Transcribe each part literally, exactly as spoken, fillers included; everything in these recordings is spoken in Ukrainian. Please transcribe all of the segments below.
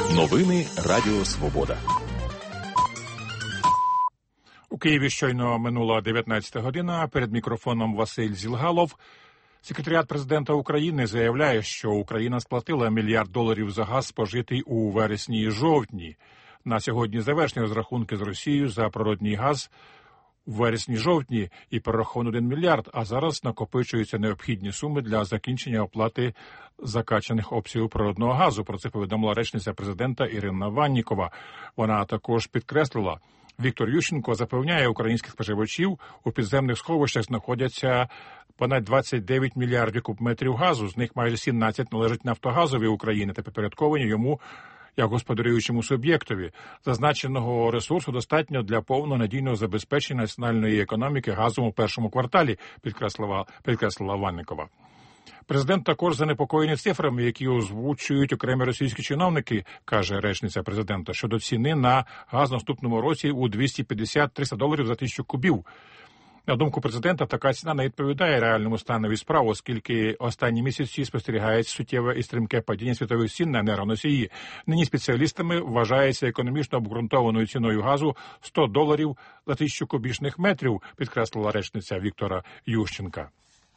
Новини Радіо Свобода. У Києві щойно минула дев'ятнадцята година. Перед мікрофоном Василь Зілгалов. Секретаріат президента України заявляє, що Україна сплатила мільярд доларів за газ, спожитий у вересні і жовтні. На сьогодні завершені розрахунки з Росією за природній газ у вересні-жовтні і перераховано один мільярд, а зараз накопичуються необхідні суми для закінчення оплати закачаних обсягів природного газу. Про це повідомила речниця президента Ірина Ваннікова. Вона також підкреслила, Віктор Ющенко запевняє українських споживачів, у підземних сховищах знаходяться понад двадцять дев'ять мільярдів кубометрів газу, з них майже сімнадцять належать Нафтогазові України та підпорядковані йому як господарюючому суб'єктові. Зазначеного ресурсу достатньо для повного надійного забезпечення національної економіки газом у першому кварталі, підкреслила, підкреслила Ваннікова. Президент також занепокоєний цифрами, які озвучують окремі російські чиновники, каже речниця президента, щодо ціни на газ в наступному році у двісті п'ятдесят - триста доларів за тисячу кубів. На думку президента, така ціна не відповідає реальному станові справ, оскільки останні місяці спостерігається суттєве і стрімке падіння світових цін на енергоносії. Нині спеціалістами вважається економічно обґрунтованою ціною газу сто доларів за тисячу кубічних метрів, підкреслила речниця Віктора Ющенка.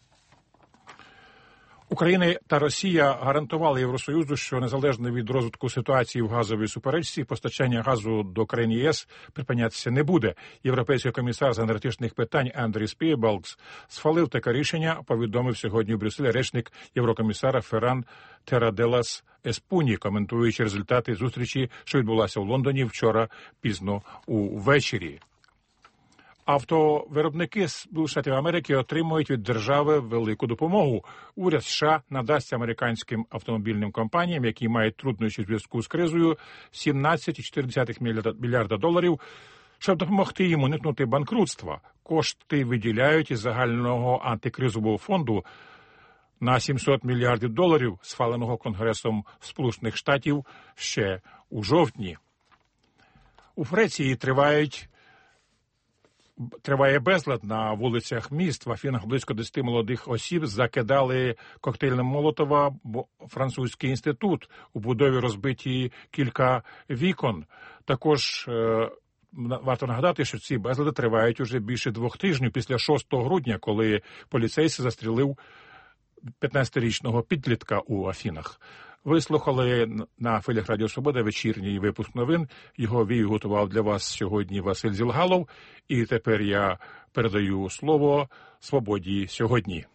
Україна та Росія гарантували Євросоюзу, що незалежно від розвитку ситуації в газовій суперечці, постачання газу до країн ЄС припинятися не буде. Європейський комісар з енергетичних питань Андріс Пієбалкс схвалив таке рішення, повідомив сьогодні у Брюсселі речник єврокомісара Ферран Тераделас Еспуні, коментуючи результати зустрічі, що відбулася в Лондоні вчора пізно увечері. Автовиробники Сполучених Штатів Америки отримують від держави велику допомогу. Уряд США надасть американським автомобільним компаніям, які мають труднощі в зв'язку з кризою, сімнадцять цілих чотири десятих мільярда доларів, щоб допомогти їм уникнути банкрутства. Кошти виділяють із загального антикризового фонду на сімсот мільярдів доларів, схваленого Конгресом Сполучених Штатів ще у жовтні. У Франції тривають Триває безлад на вулицях міст. В Афінах близько десяти молодих осіб закидали коктейлем Молотова французький інститут. У будові розбиті кілька вікон. Також е, варто нагадати, що ці безлади тривають уже більше двох тижнів після шостого грудня, коли поліцейський застрілив п'ятнадцятирічного підлітка у Афінах. Ви слухали на хвилях Радіо Свобода вечірній випуск новин. Його вів готував для вас сьогодні Василь Зілгалов. І тепер я передаю слово Свободі сьогодні.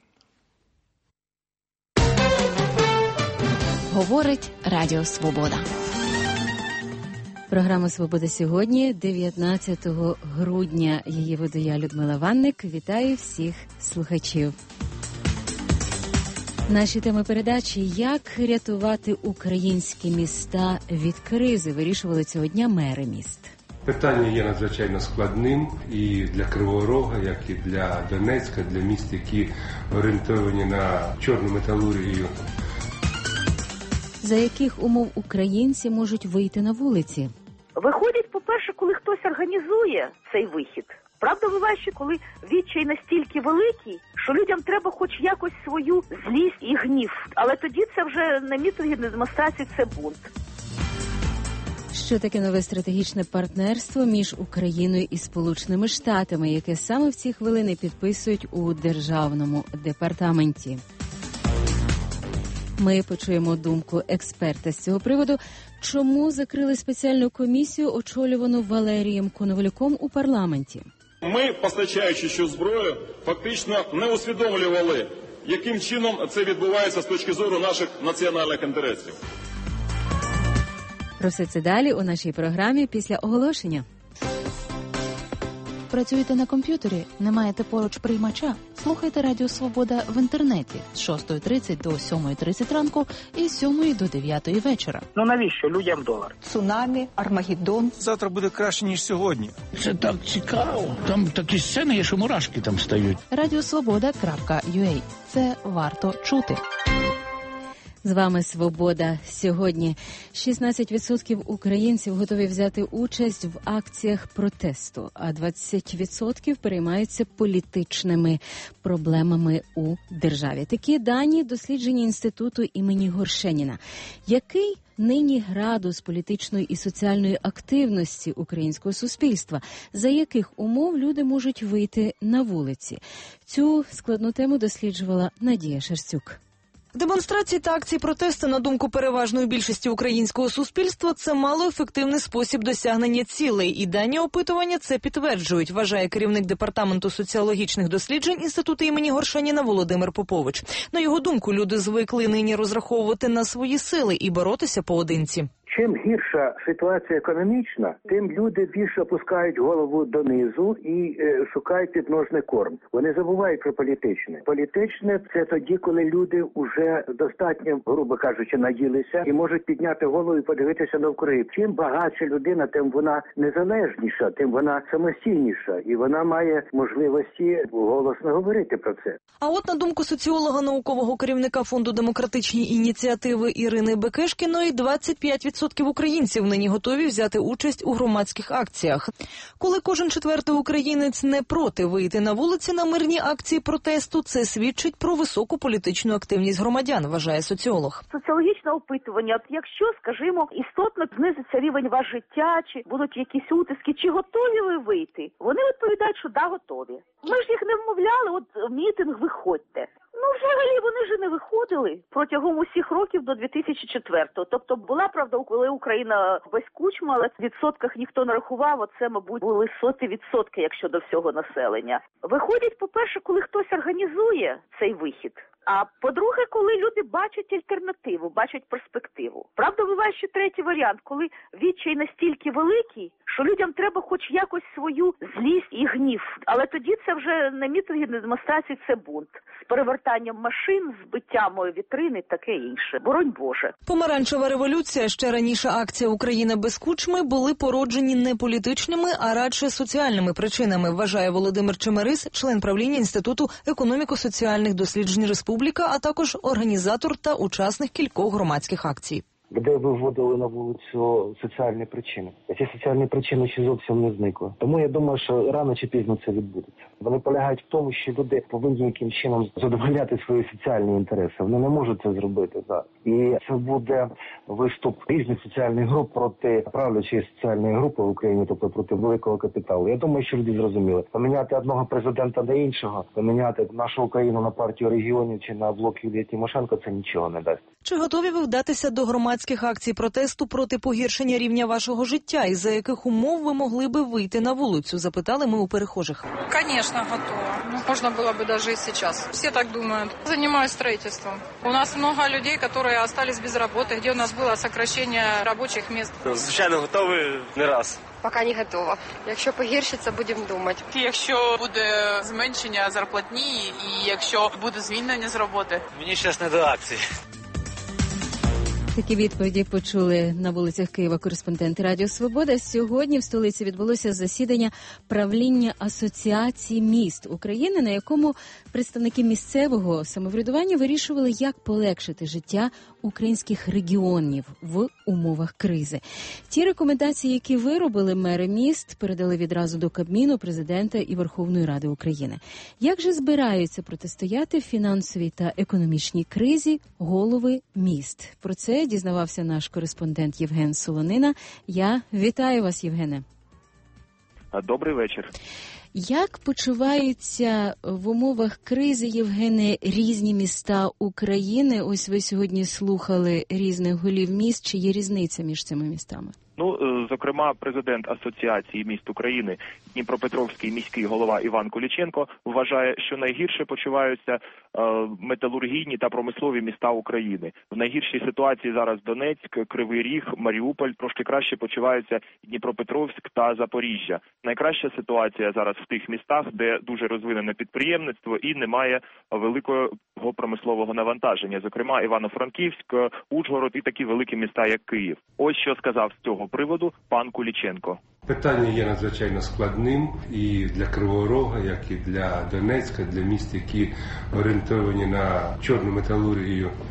Говорить Радіо Свобода. Програма «Свобода сьогодні», дев'ятнадцятого грудня. Її веду я, Людмила Ванник. Вітаю всіх слухачів. Наші теми передачі «Як рятувати українські міста від кризи» вирішували цього дня мери міст. Питання є надзвичайно складним і для Кривого Рога, як і для Донецька, для міст, які орієнтовані на чорну металургію. За яких умов українці можуть вийти на вулиці? Виходять, по-перше, коли хтось організує цей вихід. Правда, буває, що коли відчай настільки великий, що людям треба хоч якось свою злість і гнів. Але тоді це вже не мітинги, не демонстрації, це бунт. Що таке нове стратегічне партнерство між Україною і Сполученими Штатами, яке саме в ці хвилини підписують у Державному департаменті? Ми почуємо думку експерта з цього приводу. Чому закрили спеціальну комісію, очолювану Валерієм Коновалюком, у парламенті? Ми, постачаючи цю зброю, фактично не усвідомлювали, яким чином це відбувається з точки зору наших національних інтересів. Про все це далі у нашій програмі після оголошення. Працюєте на комп'ютері? Не маєте поруч приймача? Слухайте Радіо Свобода в інтернеті з шостої тридцять до сьомої тридцять ранку і з сьомої до дев'ятої вечора. Ну навіщо людям долар? Цунамі, Армагеддон. Завтра буде краще, ніж сьогодні. Це так цікаво. Там такі сцени є, що мурашки там стають. радіосвобода крапка ю а. Це варто чути. З вами «Свобода» сьогодні. шістнадцять відсотків українців готові взяти участь в акціях протесту, а двадцять відсотків переймаються політичними проблемами у державі. Такі дані дослідження Інституту імені Горшеніна. Який нині градус політичної і соціальної активності українського суспільства? За яких умов люди можуть вийти на вулиці? Цю складну тему досліджувала Надія Шерстюк. Демонстрації та акції протесту, на думку переважної більшості українського суспільства, це малоефективний спосіб досягнення цілей. І дані опитування це підтверджують, вважає керівник департаменту соціологічних досліджень Інституту імені Горшеніна Володимир Попович. На його думку, люди звикли нині розраховувати на свої сили і боротися поодинці. Чим гірша ситуація економічна, тим люди більше опускають голову донизу і е, шукають підножний корм. Вони забувають про політичне. Політичне – це тоді, коли люди вже достатньо, грубо кажучи, наїлися і можуть підняти голову і подивитися навкруги. Чим багатша людина, тим вона незалежніша, тим вона самостійніша. І вона має можливості голосно говорити про це. А от на думку соціолога, наукового керівника Фонду демократичні ініціативи Ірини Бекешкіної, двадцять п'ять відсотків українців нині готові взяти участь у громадських акціях. Коли кожен четвертий українець не проти вийти на вулиці на мирні акції протесту, це свідчить про високу політичну активність громадян, вважає соціолог. Соціологічне опитування, от якщо, скажімо, істотно знизиться рівень ваш життя, чи будуть якісь утиски, чи готові ви вийти? Вони відповідають, що да, готові. Ми ж їх не вмовляли, от мітинг, виходьте. Ну, взагалі, вони ж не виходили протягом усіх років до дві тисячі четвертого. Тобто була, правда, коли Україна без Кучми, але в відсотках ніхто не рахував, оце, мабуть, були соти відсотки, якщо до всього населення. Виходять, по-перше, коли хтось організує цей вихід. А по-друге, коли люди бачать альтернативу, бачать перспективу. Правда, буває ще третій варіант, коли відчай настільки великий, що людям треба хоч якось свою злість і гнів. Але тоді це вже не мітинги, не демонстрації, це бунт. З перевертанням машин, збиттям вітрини, таке інше. Боронь Боже. Помаранчева революція, ще раніше акція «Україна без Кучми» були породжені не політичними, а радше соціальними причинами, вважає Володимир Чемерис, член правління Інституту економіко-соціальних досліджень Республіка, а також організатор та учасник кількох громадських акцій. Де виводили на вулицю соціальні причини. Ці соціальні причини ще зовсім не зникли. Тому я думаю, що рано чи пізно це відбудеться. Вони полягають в тому, що люди повинні якимось чином задовольняти свої соціальні інтереси. Вони не можуть це зробити зараз. І це буде виступ різних соціальних груп проти правлячої соціальної групи в Україні, тобто проти великого капіталу. Я думаю, що люди зрозуміли. Поміняти одного президента на іншого, поміняти нашу Україну на партію регіонів чи на блок Юлії Тимошенко – це нічого не дасть. Чи готові ви вдатися до громадських акцій протесту проти погіршення рівня вашого життя? І за яких умов ви могли би вийти на вулицю? Запитали ми у перехожих. Конечно, готова. Ну, можно было бы даже и сейчас. Все так думают. Занимаюсь строительством. У нас много людей, которые остались без работы, где у нас было сокращение рабочих мест. Звичайно, готові не раз. Поки не готова. Якщо погіршиться, будемо думати. Якщо буде зменшення зарплатні і якщо буде звільнення з роботи. Мені зараз не до акції. Такі відповіді почули на вулицях Києва кореспонденти Радіо Свобода. Сьогодні в столиці відбулося засідання правління Асоціації міст України, на якому представники місцевого самоврядування вирішували, як полегшити життя українських регіонів в умовах кризи. Ті рекомендації, які виробили мери міст, передали відразу до Кабміну, Президента і Верховної Ради України. Як же збираються протистояти фінансовій та економічній кризі голови міст? Про це дізнавався наш кореспондент Євген Солонина. Я вітаю вас, Євгене. Добрий вечір. Як почуваються в умовах кризи, Євгене, різні міста України? Ось ви сьогодні слухали різних голів міст. Чи є різниця між цими містами? Ну, зокрема, президент Асоціації міст України, Дніпропетровський міський голова Іван Куліченко вважає, що найгірше почуваються е, металургійні та промислові міста України. В найгіршій ситуації зараз Донецьк, Кривий Ріг, Маріуполь, трошки краще почуваються Дніпропетровськ та Запоріжжя. Найкраща ситуація зараз в тих містах, де дуже розвинене підприємництво і немає великого промислового навантаження. Зокрема, Івано-Франківськ, Ужгород і такі великі міста, як Київ. Ось що сказав з цього приводу пан Куліченко. Питання є надзвичайно складним і для Кривого Рога, як і для Донецька, для міст, які орієнтовані на чорну металургію.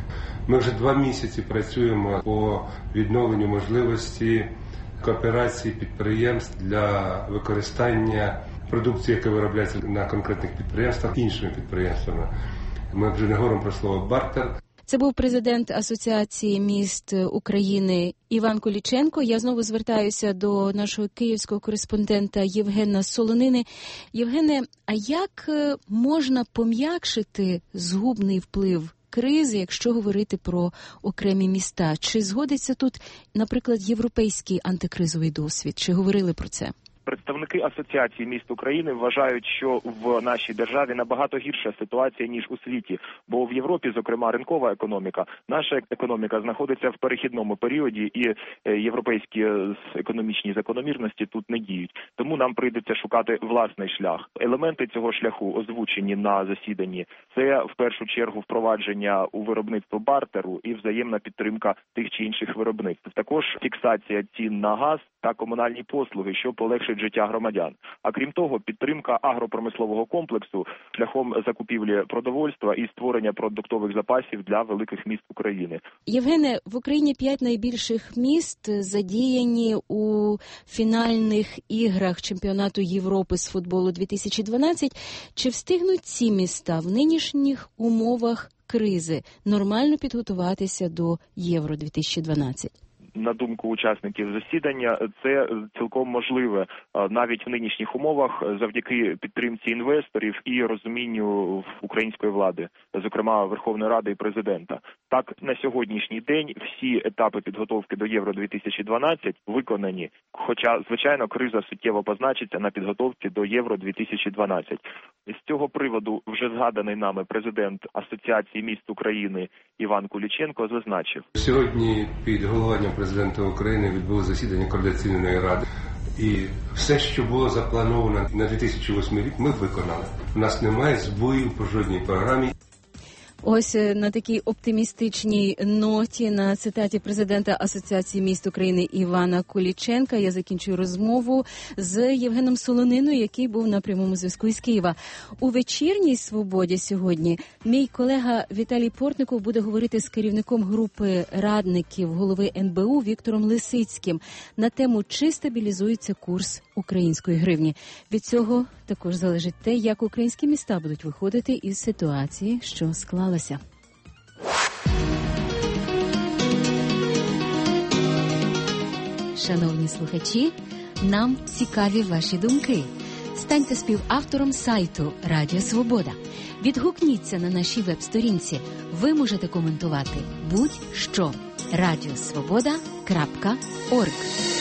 Ми вже два місяці працюємо по відновленню можливості кооперації підприємств для використання продукції, яка виробляється на конкретних підприємствах, іншими підприємствами. Ми вже не говоримо про слово бартер. Це був президент Асоціації міст України Іван Куліченко. Я знову звертаюся до нашого київського кореспондента Євгена Солонини. Євгене, а як можна пом'якшити згубний вплив кризи, якщо говорити про окремі міста? Чи згодиться тут, наприклад, європейський антикризовий досвід? Чи говорили про це? Представники Асоціації міст України вважають, що в нашій державі набагато гірша ситуація, ніж у світі. Бо в Європі, зокрема, ринкова економіка, наша економіка знаходиться в перехідному періоді, і європейські економічні закономірності тут не діють. Тому нам прийдеться шукати власний шлях. Елементи цього шляху озвучені на засіданні. Це, в першу чергу, впровадження у виробництво бартеру і взаємна підтримка тих чи інших виробництв. Також фіксація цін на газ та комунальні послуги, що полегшить життя громадян. А крім того, підтримка агропромислового комплексу шляхом закупівлі продовольства і створення продуктових запасів для великих міст України. Євгене, в Україні п'ять найбільших міст задіяні у фінальних іграх Чемпіонату Європи з футболу дві тисячі дванадцять. Чи встигнуть ці міста в нинішніх умовах кризи нормально підготуватися до Євро дві тисячі дванадцять? На думку учасників засідання, це цілком можливе навіть в нинішніх умовах завдяки підтримці інвесторів і розумінню української влади, зокрема Верховної Ради і президента. Так, на сьогоднішній день всі етапи підготовки до Євро дві тисячі дванадцять виконані, хоча, звичайно, криза суттєво позначиться на підготовці до Євро дві тисячі дванадцять. З цього приводу вже згаданий нами президент Асоціації міст України Іван Куліченко зазначив. Сьогодні під головуванням президента України відбулося засідання Координаційної ради. І все, що було заплановано на дві тисячі восьмий рік, ми виконали. У нас немає збоїв по жодній програмі. Ось на такій оптимістичній ноті, на цитаті президента Асоціації міст України Івана Куліченка, я закінчую розмову з Євгеном Солониною, який був на прямому зв'язку із Києва. У вечірній «Свободі» сьогодні мій колега Віталій Портников буде говорити з керівником групи радників голови ен бе у Віктором Лисицьким на тему, чи стабілізується курс української гривні. Від цього також залежить те, як українські міста будуть виходити із ситуації, що склалася. Шановні слухачі, нам цікаві ваші думки. Станьте співавтором сайту Радіо Свобода. Відгукніться на нашій веб-сторінці. Ви можете коментувати будь-що. радіосвобода крапка орг.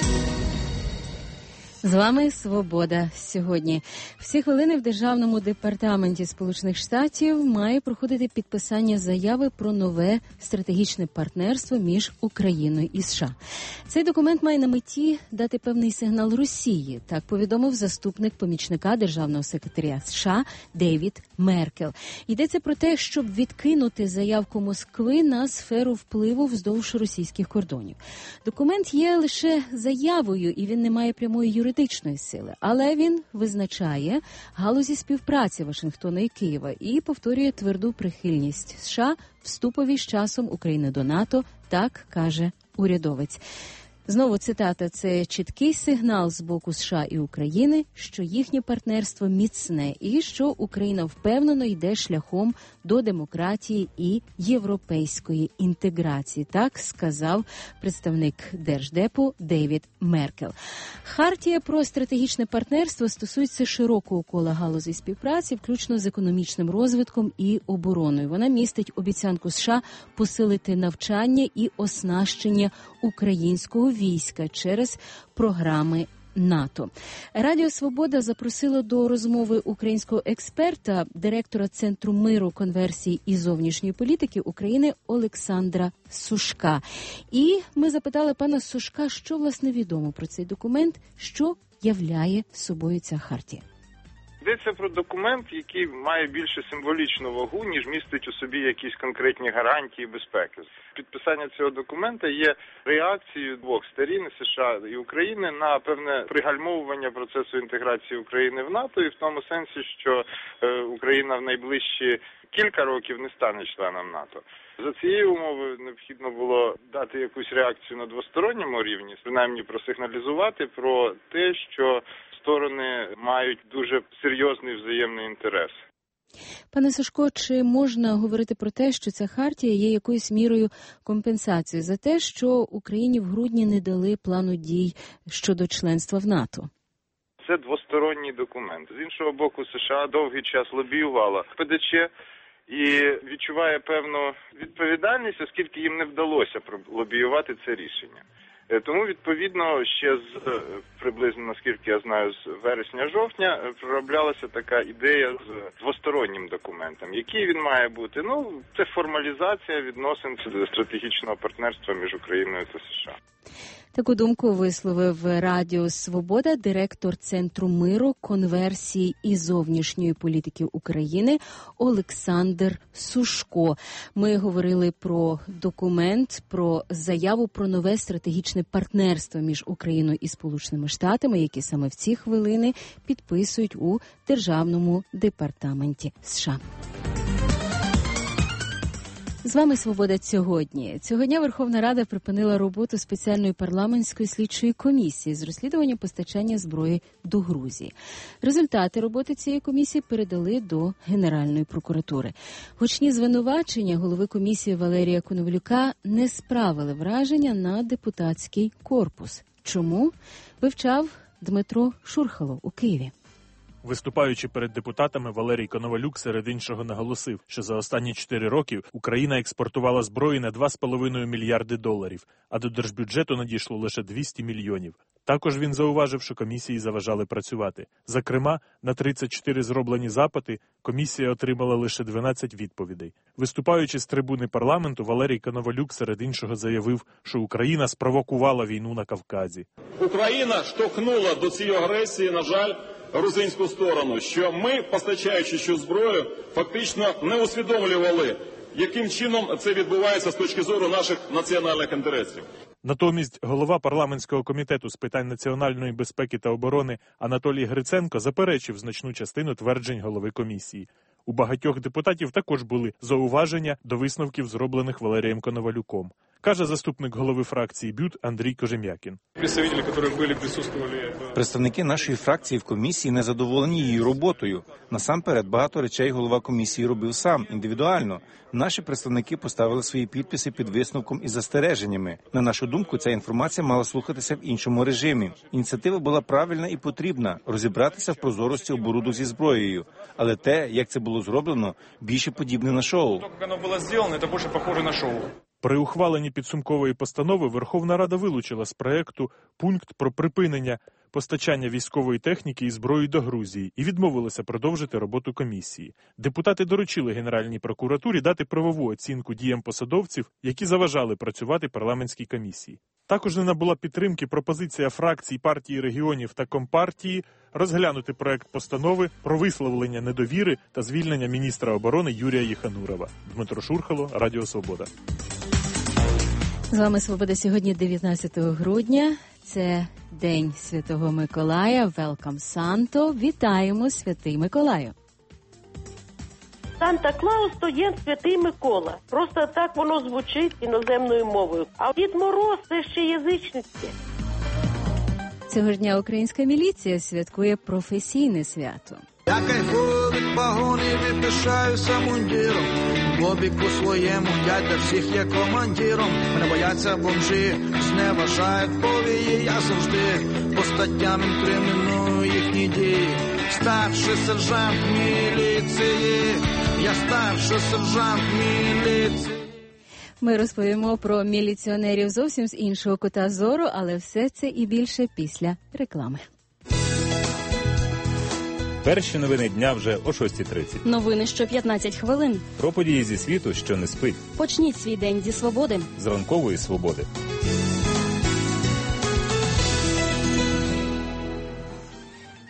З вами «Свобода» сьогодні. Всі хвилини в Державному департаменті Сполучених Штатів має проходити підписання заяви про нове стратегічне партнерство між Україною і США. Цей документ має на меті дати певний сигнал Росії, так повідомив заступник помічника Державного секретаря США Дейвід Меркел. Йдеться про те, щоб відкинути заявку Москви на сферу впливу вздовж російських кордонів. Документ є лише заявою, і він не має прямої юридичної сили, але він визначає галузі співпраці Вашингтона і Києва і повторює тверду прихильність США вступові з часом України до НАТО, так каже урядовець. Знову цитата: «Це чіткий сигнал з боку США і України, що їхнє партнерство міцне і що Україна впевнено йде шляхом до демократії і європейської інтеграції», так сказав представник Держдепу Дейвід Меркел. Хартія про стратегічне партнерство стосується широкого кола галузей співпраці, включно з економічним розвитком і обороною. Вона містить обіцянку США посилити навчання і оснащення українського війська через програми НАТО. Радіо «Свобода» запросило до розмови українського експерта, директора Центру миру, конверсії і зовнішньої політики України Олександра Сушка. І ми запитали пана Сушка, що власне відомо про цей документ, що являє собою ця хартія. Йдеться про документ, який має більше символічну вагу, ніж містить у собі якісь конкретні гарантії безпеки. Підписання цього документа є реакцією двох сторін, США і України, на певне пригальмовування процесу інтеграції України в НАТО, і в тому сенсі, що Україна в найближчі кілька років не стане членом НАТО. За цією умовою необхідно було дати якусь реакцію на двосторонньому рівні, принаймні просигналізувати про те, що сторони мають дуже серйозний взаємний інтерес. Пане Сашко, чи можна говорити про те, що ця хартія є якоюсь мірою компенсацією за те, що Україні в грудні не дали плану дій щодо членства в НАТО? Це двосторонній документ. З іншого боку, США довгий час лобіювала ПДЧ і відчуває певну відповідальність, оскільки їм не вдалося лобіювати це рішення. Тому, відповідно, ще з приблизно, наскільки я знаю, з вересня-жовтня пророблялася така ідея з двостороннім документом. Який він має бути? Ну, це формалізація відносин стратегічного партнерства між Україною та США. Таку думку висловив Радіо Свобода директор Центру миру, конверсії і зовнішньої політики України Олександр Сушко. Ми говорили про документ, про заяву про нове стратегічне партнерство між Україною і Сполученими Штатами, які саме в ці хвилини підписують у Державному департаменті США. З вами «Свобода сьогодні». Цього дня Верховна Рада припинила роботу спеціальної парламентської слідчої комісії з розслідування постачання зброї до Грузії. Результати роботи цієї комісії передали до Генеральної прокуратури. Гучні звинувачення голови комісії Валерія Коновалюка не справили враження на депутатський корпус. Чому? Вивчав Дмитро Шурхало у Києві. Виступаючи перед депутатами, Валерій Коновалюк серед іншого наголосив, що за останні чотири роки Україна експортувала зброї на два з половиною мільярди доларів, а до держбюджету надійшло лише двісті мільйонів. Також він зауважив, що комісії заважали працювати. Зокрема, на тридцять чотири зроблені запити комісія отримала лише дванадцять відповідей. Виступаючи з трибуни парламенту, Валерій Коновалюк серед іншого заявив, що Україна спровокувала війну на Кавказі. Україна штовхнула до цієї агресії, на жаль, грузинську сторону, що ми, постачаючи цю зброю, фактично не усвідомлювали, яким чином це відбувається з точки зору наших національних інтересів. Натомість голова парламентського комітету з питань національної безпеки та оборони Анатолій Гриценко заперечив значну частину тверджень голови комісії. У багатьох депутатів також були зауваження до висновків, зроблених Валерієм Коновалюком. Каже заступник голови фракції БЮТ Андрій Кожем'якін. Представники нашої фракції в комісії не задоволені її роботою. Насамперед, багато речей голова комісії робив сам, індивідуально. Наші представники поставили свої підписи під висновком і застереженнями. На нашу думку, ця інформація мала слухатися в іншому режимі. Ініціатива була правильна і потрібна – розібратися в прозорості оборудок зі зброєю. Але те, як це було зроблено, більше подібне на шоу. При ухваленні підсумкової постанови Верховна Рада вилучила з проекту пункт про припинення постачання військової техніки і зброї до Грузії і відмовилася продовжити роботу комісії. Депутати доручили Генеральній прокуратурі дати правову оцінку діям посадовців, які заважали працювати парламентській комісії. Також не набула підтримки пропозиція фракцій партії регіонів та Компартії розглянути проект постанови про висловлення недовіри та звільнення міністра оборони Юрія Єханурова. Дмитро Шурхало, Радіо Свобода. З вами «Свобода сьогодні» дев'ятнадцятого грудня. Це День Святого Миколая. Велкам Санто. Вітаємо, Святий Миколаю. Санта-Клаус – то є Святий Микола. Просто так воно звучить іноземною мовою. А Дід Мороз – це ще язичницьке. Цього ж дня українська міліція святкує професійне свято. Я кайфую від погонів і пишаюся мундіром. В обіку своєму дядя всіх є командиром. Мене бояться бомжі, зневажають повії. Я завжди по статтям інкриміную їхні дії. Старший сержант міліції, я старший сержант міліції. Ми розповімо про міліціонерів зовсім з іншого кута зору, але все це і більше після реклами. Перші новини дня вже о шостій тридцять. Новини що п'ятнадцять хвилин. Про події зі світу, що не спить. Почніть свій день зі свободи. З ранкової свободи.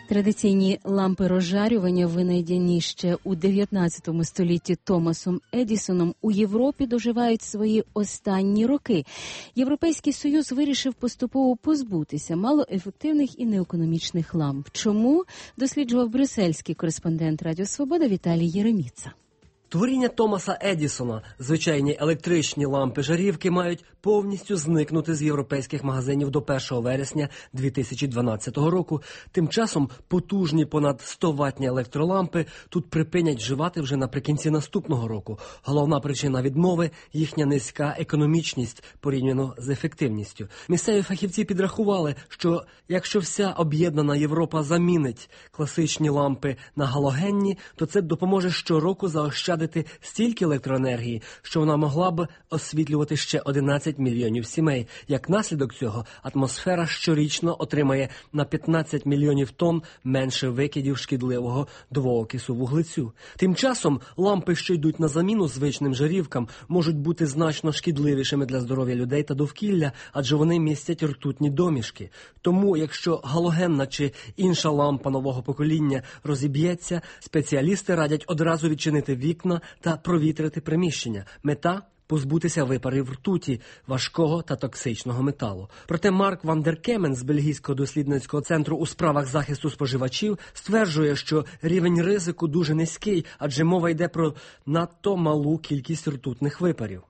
Традиційні лампи розжарювання, винайдені ще у дев'ятнадцятому столітті Томасом Едісоном, у Європі доживають свої останні роки. Європейський Союз вирішив поступово позбутися малоефективних і неекономічних ламп. Чому? Досліджував брюссельський кореспондент Радіо Свобода Віталій Єреміца. Творіння Томаса Едісона, звичайні електричні лампи-жарівки, мають повністю зникнути з європейських магазинів до першого вересня дві тисячі дванадцятого року. Тим часом потужні понад сто ваттні електролампи тут припинять вживати вже наприкінці наступного року. Головна причина відмови – їхня низька економічність порівняно з ефективністю. Місцеві фахівці підрахували, що якщо вся об'єднана Європа замінить класичні лампи на галогенні, то це допоможе щороку заощадити стільки електроенергії, що вона могла б освітлювати ще одинадцять мільйонів сімей. Як наслідок цього, атмосфера щорічно отримає на п'ятнадцять мільйонів тонн менше викидів шкідливого двоокису вуглецю. Тим часом лампи, що йдуть на заміну звичним жарівкам, можуть бути значно шкідливішими для здоров'я людей та довкілля, адже вони містять ртутні домішки. Тому, якщо галогенна чи інша лампа нового покоління розіб'ється, спеціалісти радять одразу відчинити вікна та провітрити приміщення. Мета – позбутися випарів ртуті, важкого та токсичного металу. Проте Марк Ван дер Кемен з Бельгійського дослідницького центру у справах захисту споживачів стверджує, що рівень ризику дуже низький, адже мова йде про надто малу кількість ртутних випарів.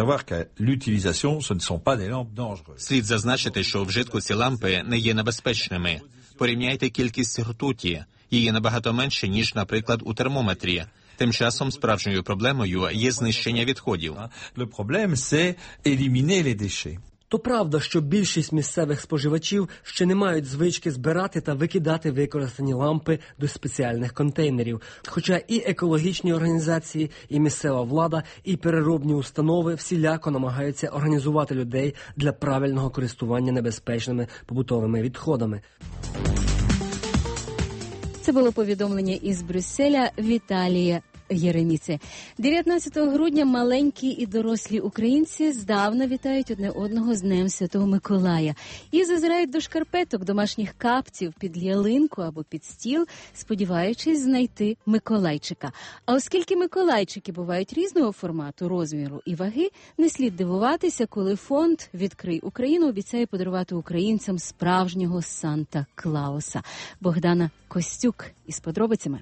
Слід зазначити, що у вжитку ці лампи не є небезпечними. Порівняйте кількість ртуті. Її набагато менше, ніж, наприклад, у термометрі. Тим часом справжньою проблемою є знищення відходів. То правда, що більшість місцевих споживачів ще не мають звички збирати та викидати використані лампи до спеціальних контейнерів. Хоча і екологічні організації, і місцева влада, і переробні установи всіляко намагаються організувати людей для правильного користування небезпечними побутовими відходами. Це було повідомлення із Брюсселя Віталія Єреміці. дев'ятнадцятого грудня маленькі і дорослі українці здавна вітають одне одного з Днем Святого Миколая і зазирають до шкарпеток, домашніх капців, під ялинку або під стіл, сподіваючись знайти Миколайчика. А оскільки Миколайчики бувають різного формату, розміру і ваги, не слід дивуватися, коли фонд «Відкрий Україну» обіцяє подарувати українцям справжнього Санта-Клауса. Богдана Костюк із подробицями.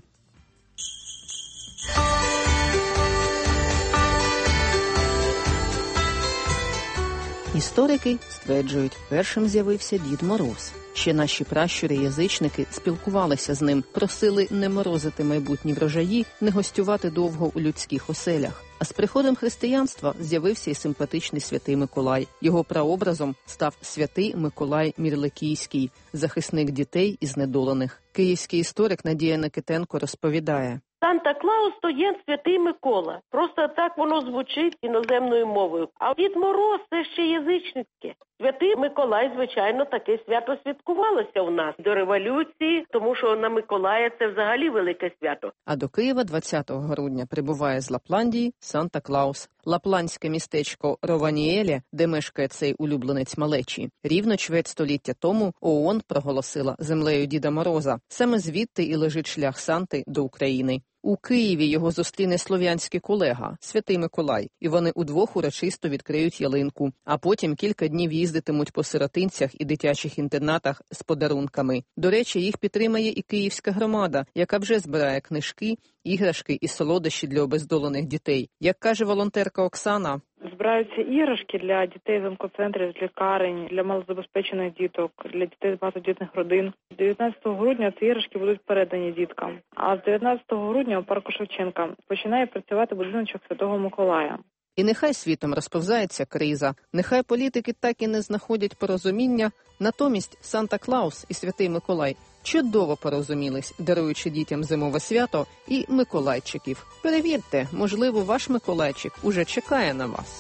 Історики стверджують, першим з'явився Дід Мороз. Ще наші пращури-язичники спілкувалися з ним, просили не морозити майбутні врожаї, не гостювати довго у людських оселях. А з приходом християнства з'явився і симпатичний святий Миколай. Його прообразом став святий Миколай Мірликійський, захисник дітей і знедолених. Київський історик Надія Никитенко розповідає. Санта-Клаус – то є святий Микола. Просто так воно звучить іноземною мовою. А Дід Мороз – це ще язичницьке. Святий Миколай, звичайно, таке свято святкувалося у нас до революції, тому що на Миколая це взагалі велике свято. А до Києва двадцятого грудня прибуває з Лапландії Санта-Клаус. Лапландське містечко Рованіелі, де мешкає цей улюбленець малечі, рівно чверть століття тому ООН проголосила землею Діда Мороза. Саме звідти і лежить шлях Санти до України. У Києві його зустріне слов'янський колега, святий Миколай, і вони удвох урочисто відкриють ялинку, а потім кілька днів їздитимуть по сиротинцях і дитячих інтернатах з подарунками. До речі, їх підтримає і київська громада, яка вже збирає книжки, іграшки і солодощі для обездолених дітей. Як каже волонтерка Оксана, збираються іграшки для дітей з онкоцентрів, з лікарень, для малозабезпечених діток, для дітей з багатодітних родин. дев'ятнадцятого грудня ці іграшки будуть передані діткам. А з дев'ятнадцятого грудня у парку Шевченка починає працювати будиночок Святого Миколая. І нехай світом розповзається криза, нехай політики так і не знаходять порозуміння, натомість Санта-Клаус і Святий Миколай чудово порозумілись, даруючи дітям зимове свято і Миколайчиків. Перевірте, можливо, ваш Миколайчик уже чекає на вас.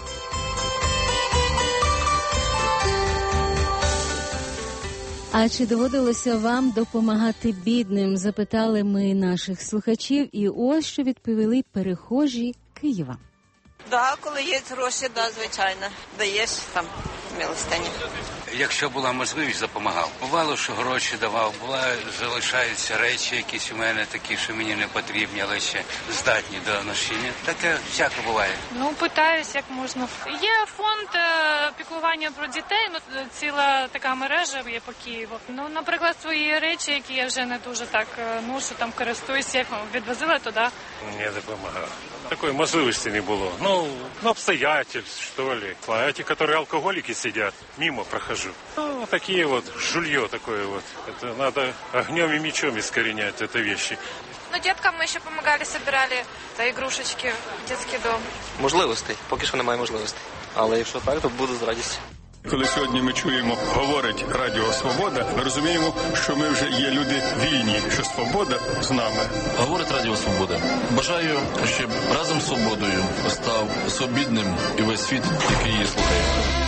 А чи доводилося вам допомагати бідним? Запитали ми наших слухачів, і ось що відповіли перехожі Києва. Да, коли є гроші, да, звичайно, даєш там милостині. Якщо була можливість, допомагав. Бувало, що гроші давав, була, залишаються речі якісь у мене такі, що мені не потрібні, але ще здатні до ношення. Таке всяке буває. Ну, питаюсь, як можна. Є фонд е, піклування про дітей, ну, ціла така мережа є по Києву. Ну, наприклад, свої речі, які я вже не дуже так ношу, там користуюся, як відвозила туди. Не допомагав. Такої можливості не було. Ну, ну, обстоятельств, что ли. А эти, которые алкоголики сидят, мимо прохожу. Ну, такие вот, жулье такое вот. Это надо огнем и мечом искоренять это вещи. Ну, деткам ми ще допомагали, собирали та ігрушечки в дитячий дом. Можливостей. Поки що немає можливостей. Але якщо так, то буду з радістю. Коли сьогодні ми чуємо, говорить Радіо Свобода, ми розуміємо, що ми вже є люди вільні, що свобода з нами. Говорить Радіо Свобода. Бажаю, щоб разом з свободою став свобідним і весь світ, який її слухає.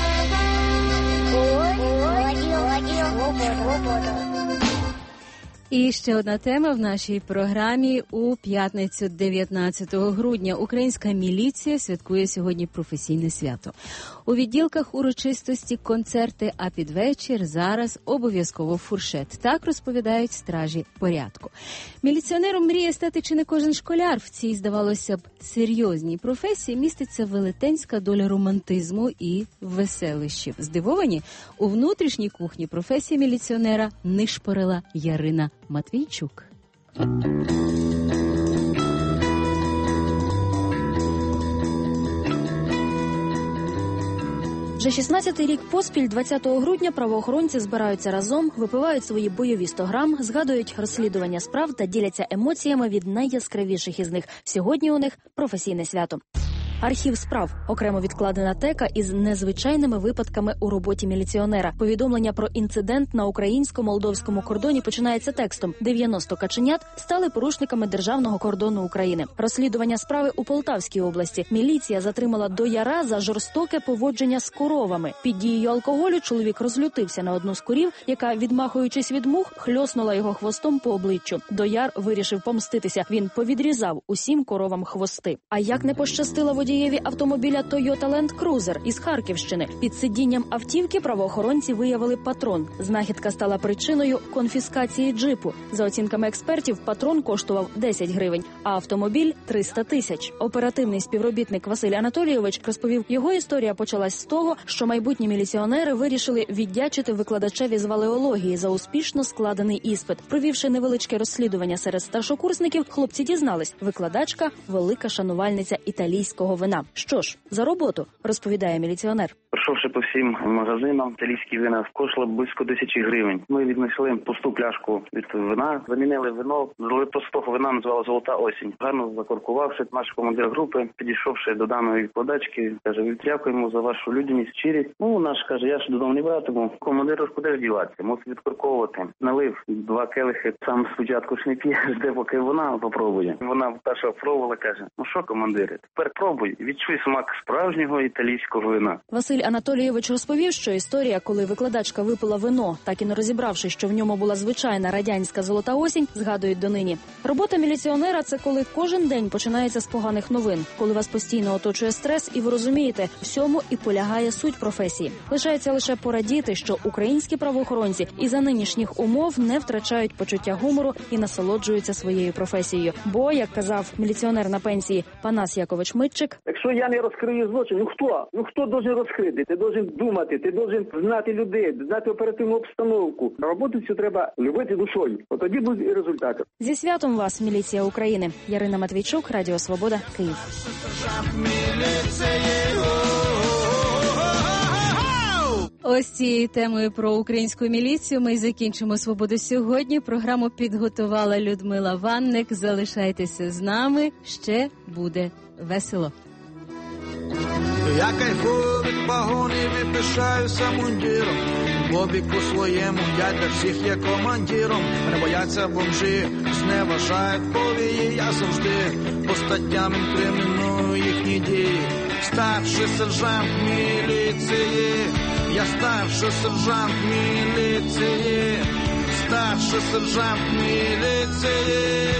І ще одна тема в нашій програмі. У п'ятницю дев'ятнадцятого грудня українська міліція святкує сьогодні професійне свято. У відділках урочистості, концерти, а під вечір зараз обов'язково фуршет. Так розповідають стражі порядку. Міліціонером мріє стати чи не кожен школяр. В цій, здавалося б, серйозній професії міститься велетенська доля романтизму і веселищів. Здивовані? У внутрішній кухні професії міліціонера нишпорила Ярина Матвійчук. Вже шістнадцятий рік поспіль, двадцятого грудня, правоохоронці збираються разом, випивають свої бойові сто грам, згадують розслідування справ та діляться емоціями від найяскравіших із них. Сьогодні у них професійне свято. Архів справ – окремо відкладена тека із незвичайними випадками у роботі міліціонера. Повідомлення про інцидент на українсько-молдовському кордоні починається текстом. дев'яносто каченят стали порушниками державного кордону України. Розслідування справи у Полтавській області. Міліція затримала дояра за жорстоке поводження з коровами. Під дією алкоголю чоловік розлютився на одну з корів, яка, відмахуючись від мух, хльоснула його хвостом по обличчю. Дояр вирішив помститися. Він повідрізав усім коровам хвости. А як не пощастило водієві автомобіля Toyota Land Cruiser із Харківщини. Під сидінням автівки правоохоронці виявили патрон. Знахідка стала причиною конфіскації джипу. За оцінками експертів, патрон коштував десять гривень, а автомобіль – триста тисяч. Оперативний співробітник Василь Анатолійович розповів, його історія почалась з того, що майбутні міліціонери вирішили віддячити викладачеві з валеології за успішно складений іспит. Провівши невеличке розслідування серед старшокурсників, хлопці дізнались – викладачка – велика шанувальниця італійського вина. Що ж, за роботу, розповідає міліціонер. Пройшовши по всім магазинам, італійські вина коштували близько тисячі гривень. Ми віднесли пусту пляшку від вина, замінили вино, зробили простого вина, називали «Золота осінь». Гарно закоркувавши, наш командир групи, підійшовши до даної викладачки, каже, дякуємо за вашу людяність, щирість. Ну, наш каже, я ж додому не братиму. Командир ж куди ж діватися, мусить відкорковувати. Налив два келихи, сам спочатку ж не п'є, жде, поки вона попробує. Вона перша пробувала, каже, ну що, командири, тепер пробуй, відчуй смак справжнього італійського вина. Василь Анатолійович розповів, що історія, коли викладачка випила вино, так і не розібравши, що в ньому була звичайна радянська золота осінь, згадують донині. Робота міліціонера – це коли кожен день починається з поганих новин, коли вас постійно оточує стрес, і ви розумієте, всьому і полягає суть професії. Лишається лише порадіти, що українські правоохоронці і за нинішніх умов не втрачають почуття гумору і насолоджуються своєю професією. Бо, як казав міліціонер на пенсії Панас Якович Митчик, якщо я не розкрию злочин, ну хто? Ну хто должен розкрити? Ти должен думати, ти должен знати людей, знати оперативну обстановку. Роботу цю треба любити душою. От тоді будуть і результати. Зі святом вас, міліція України. Ярина Матвійчук, Радіо Свобода, Київ. Ось цією темою про українську міліцію ми й закінчимо «Свободу сьогодні». Програму підготувала Людмила Ванник. Залишайтеся з нами, ще буде весело. Я кайфую від погонів і пишаюся мундіром. Бобіку своєму дядя всіх є командиром. Не бояться бомжі, зневажають повії. Я завжди по статтям інкриміную їхні дії. Старший сержант міліції, я старший сержант міліції, старший сержант міліції.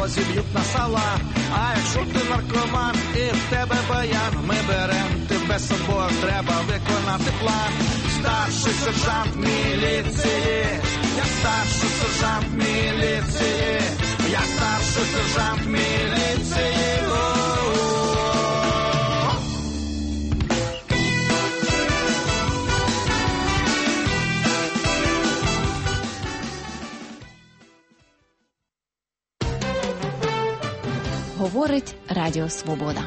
розіб'ють на сала. А якщо ти наркоман і в тебе баян, ми берем тебе з собою, треба виконати план. Старший сержант міліції, я старший сержант міліції, я старший сержант міліції. Говорить Радіо Свобода.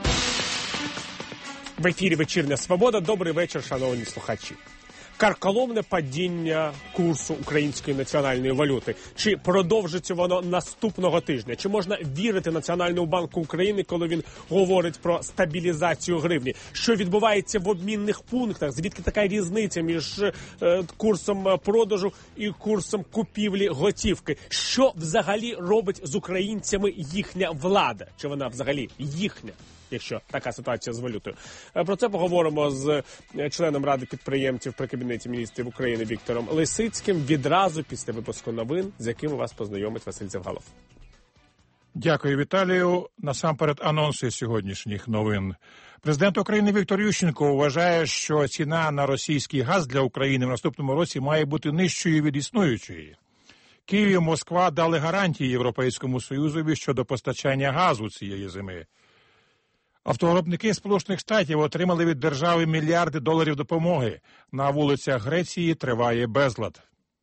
В ефірі «Вечірня Свобода». Добрий вечір, шановні слухачі. Карколомне падіння курсу української національної валюти. Чи продовжиться воно наступного тижня? Чи можна вірити Національному банку України, коли він говорить про стабілізацію гривні? Що відбувається в обмінних пунктах? Звідки така різниця між е, курсом продажу і курсом купівлі готівки? Що взагалі робить з українцями їхня влада? Чи вона взагалі їхня? Якщо така ситуація з валютою. Про це поговоримо з членом Ради підприємців при Кабінеті міністрів України Віктором Лисицьким відразу після випуску новин, з якими вас познайомить Василь Завгалов. Дякую, Віталію. Насамперед анонси сьогоднішніх новин. Президент України Віктор Ющенко вважає, що ціна на російський газ для України в наступному році має бути нижчою від існуючої. Київ і Москва дали гарантії Європейському Союзові щодо постачання газу цієї зими. Автовиробники Сполучених Штатів отримали від держави мільярди доларів допомоги. На вулицях Греції триває безлад.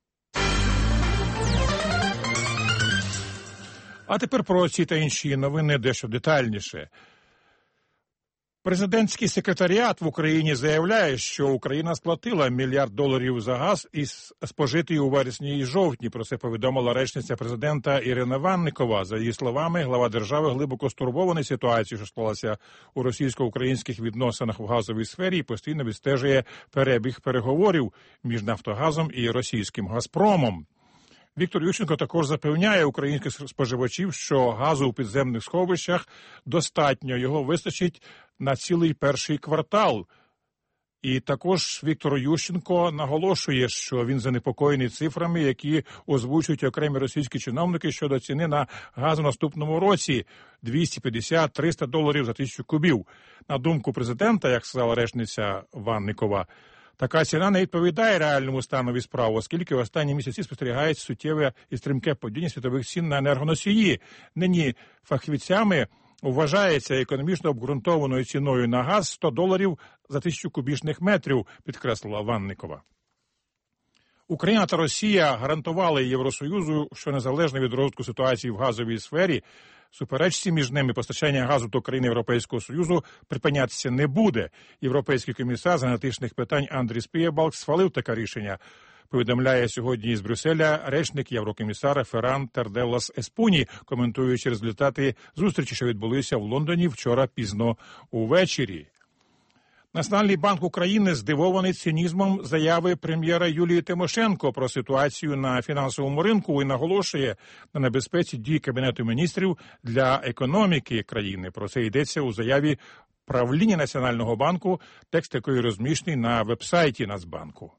А тепер про ці та інші новини дещо детальніше. Президентський секретаріат в Україні заявляє, що Україна сплатила мільярд доларів за газ із спожитий у вересні і жовтні. Про це повідомила речниця президента Ірина Ванникова. За її словами, глава держави глибоко стурбований ситуацією, що склалася у російсько-українських відносинах в газовій сфері, і постійно відстежує перебіг переговорів між Нафтогазом і російським Газпромом. Віктор Ющенко також запевняє українських споживачів, що газу у підземних сховищах достатньо, його вистачить на цілий перший квартал. І також Віктор Ющенко наголошує, що він занепокоєний цифрами, які озвучують окремі російські чиновники щодо ціни на газ у наступному році – двісті п'ятдесят - триста доларів за тисячу кубів. На думку президента, як сказала речниця Ванникова, така ціна не відповідає реальному станові справ, оскільки в останні місяці спостерігається суттєве і стрімке падіння світових цін на енергоносії. Нині фахівцями вважається економічно обґрунтованою ціною на газ сто доларів за тисячу кубічних метрів, підкреслила Ванникова. Україна та Росія гарантували Євросоюзу, що незалежно від розвитку ситуації в газовій сфері, суперечці між ними постачання газу до країн Європейського Союзу припинятися не буде. Європейський комісар з енергетичних питань Андріс Пієбалкс схвалив таке рішення. Повідомляє сьогодні із Брюсселя речник єврокомісара Ферран Терделлас Еспуні, коментуючи результати зустрічі, що відбулися в Лондоні вчора пізно увечері. Національний банк України здивований цинізмом заяви прем'єра Юлії Тимошенко про ситуацію на фінансовому ринку і наголошує на небезпеці дій Кабінету міністрів для економіки країни. Про це йдеться у заяві правління Національного банку, текст якої розміщений на веб-сайті Нацбанку.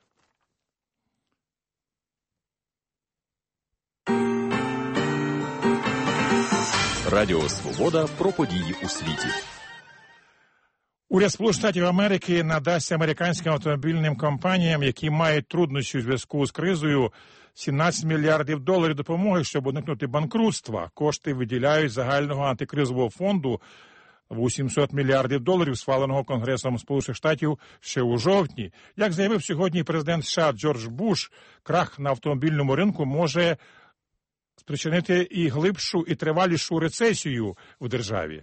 Радіо Свобода про події у світі. Уряд Сполучених Штатів Америки надасть американським автомобільним компаніям, які мають труднощі у зв'язку з кризою, сімнадцять мільярдів доларів допомоги, щоб уникнути банкрутства. Кошти виділяють загального антикризового фонду в сімсот мільярдів доларів, схваленого Конгресом Сполучених Штатів ще у жовтні. Як заявив сьогодні президент США Джордж Буш, крах на автомобільному ринку може спричинити і глибшу, і тривалішу рецесію в державі.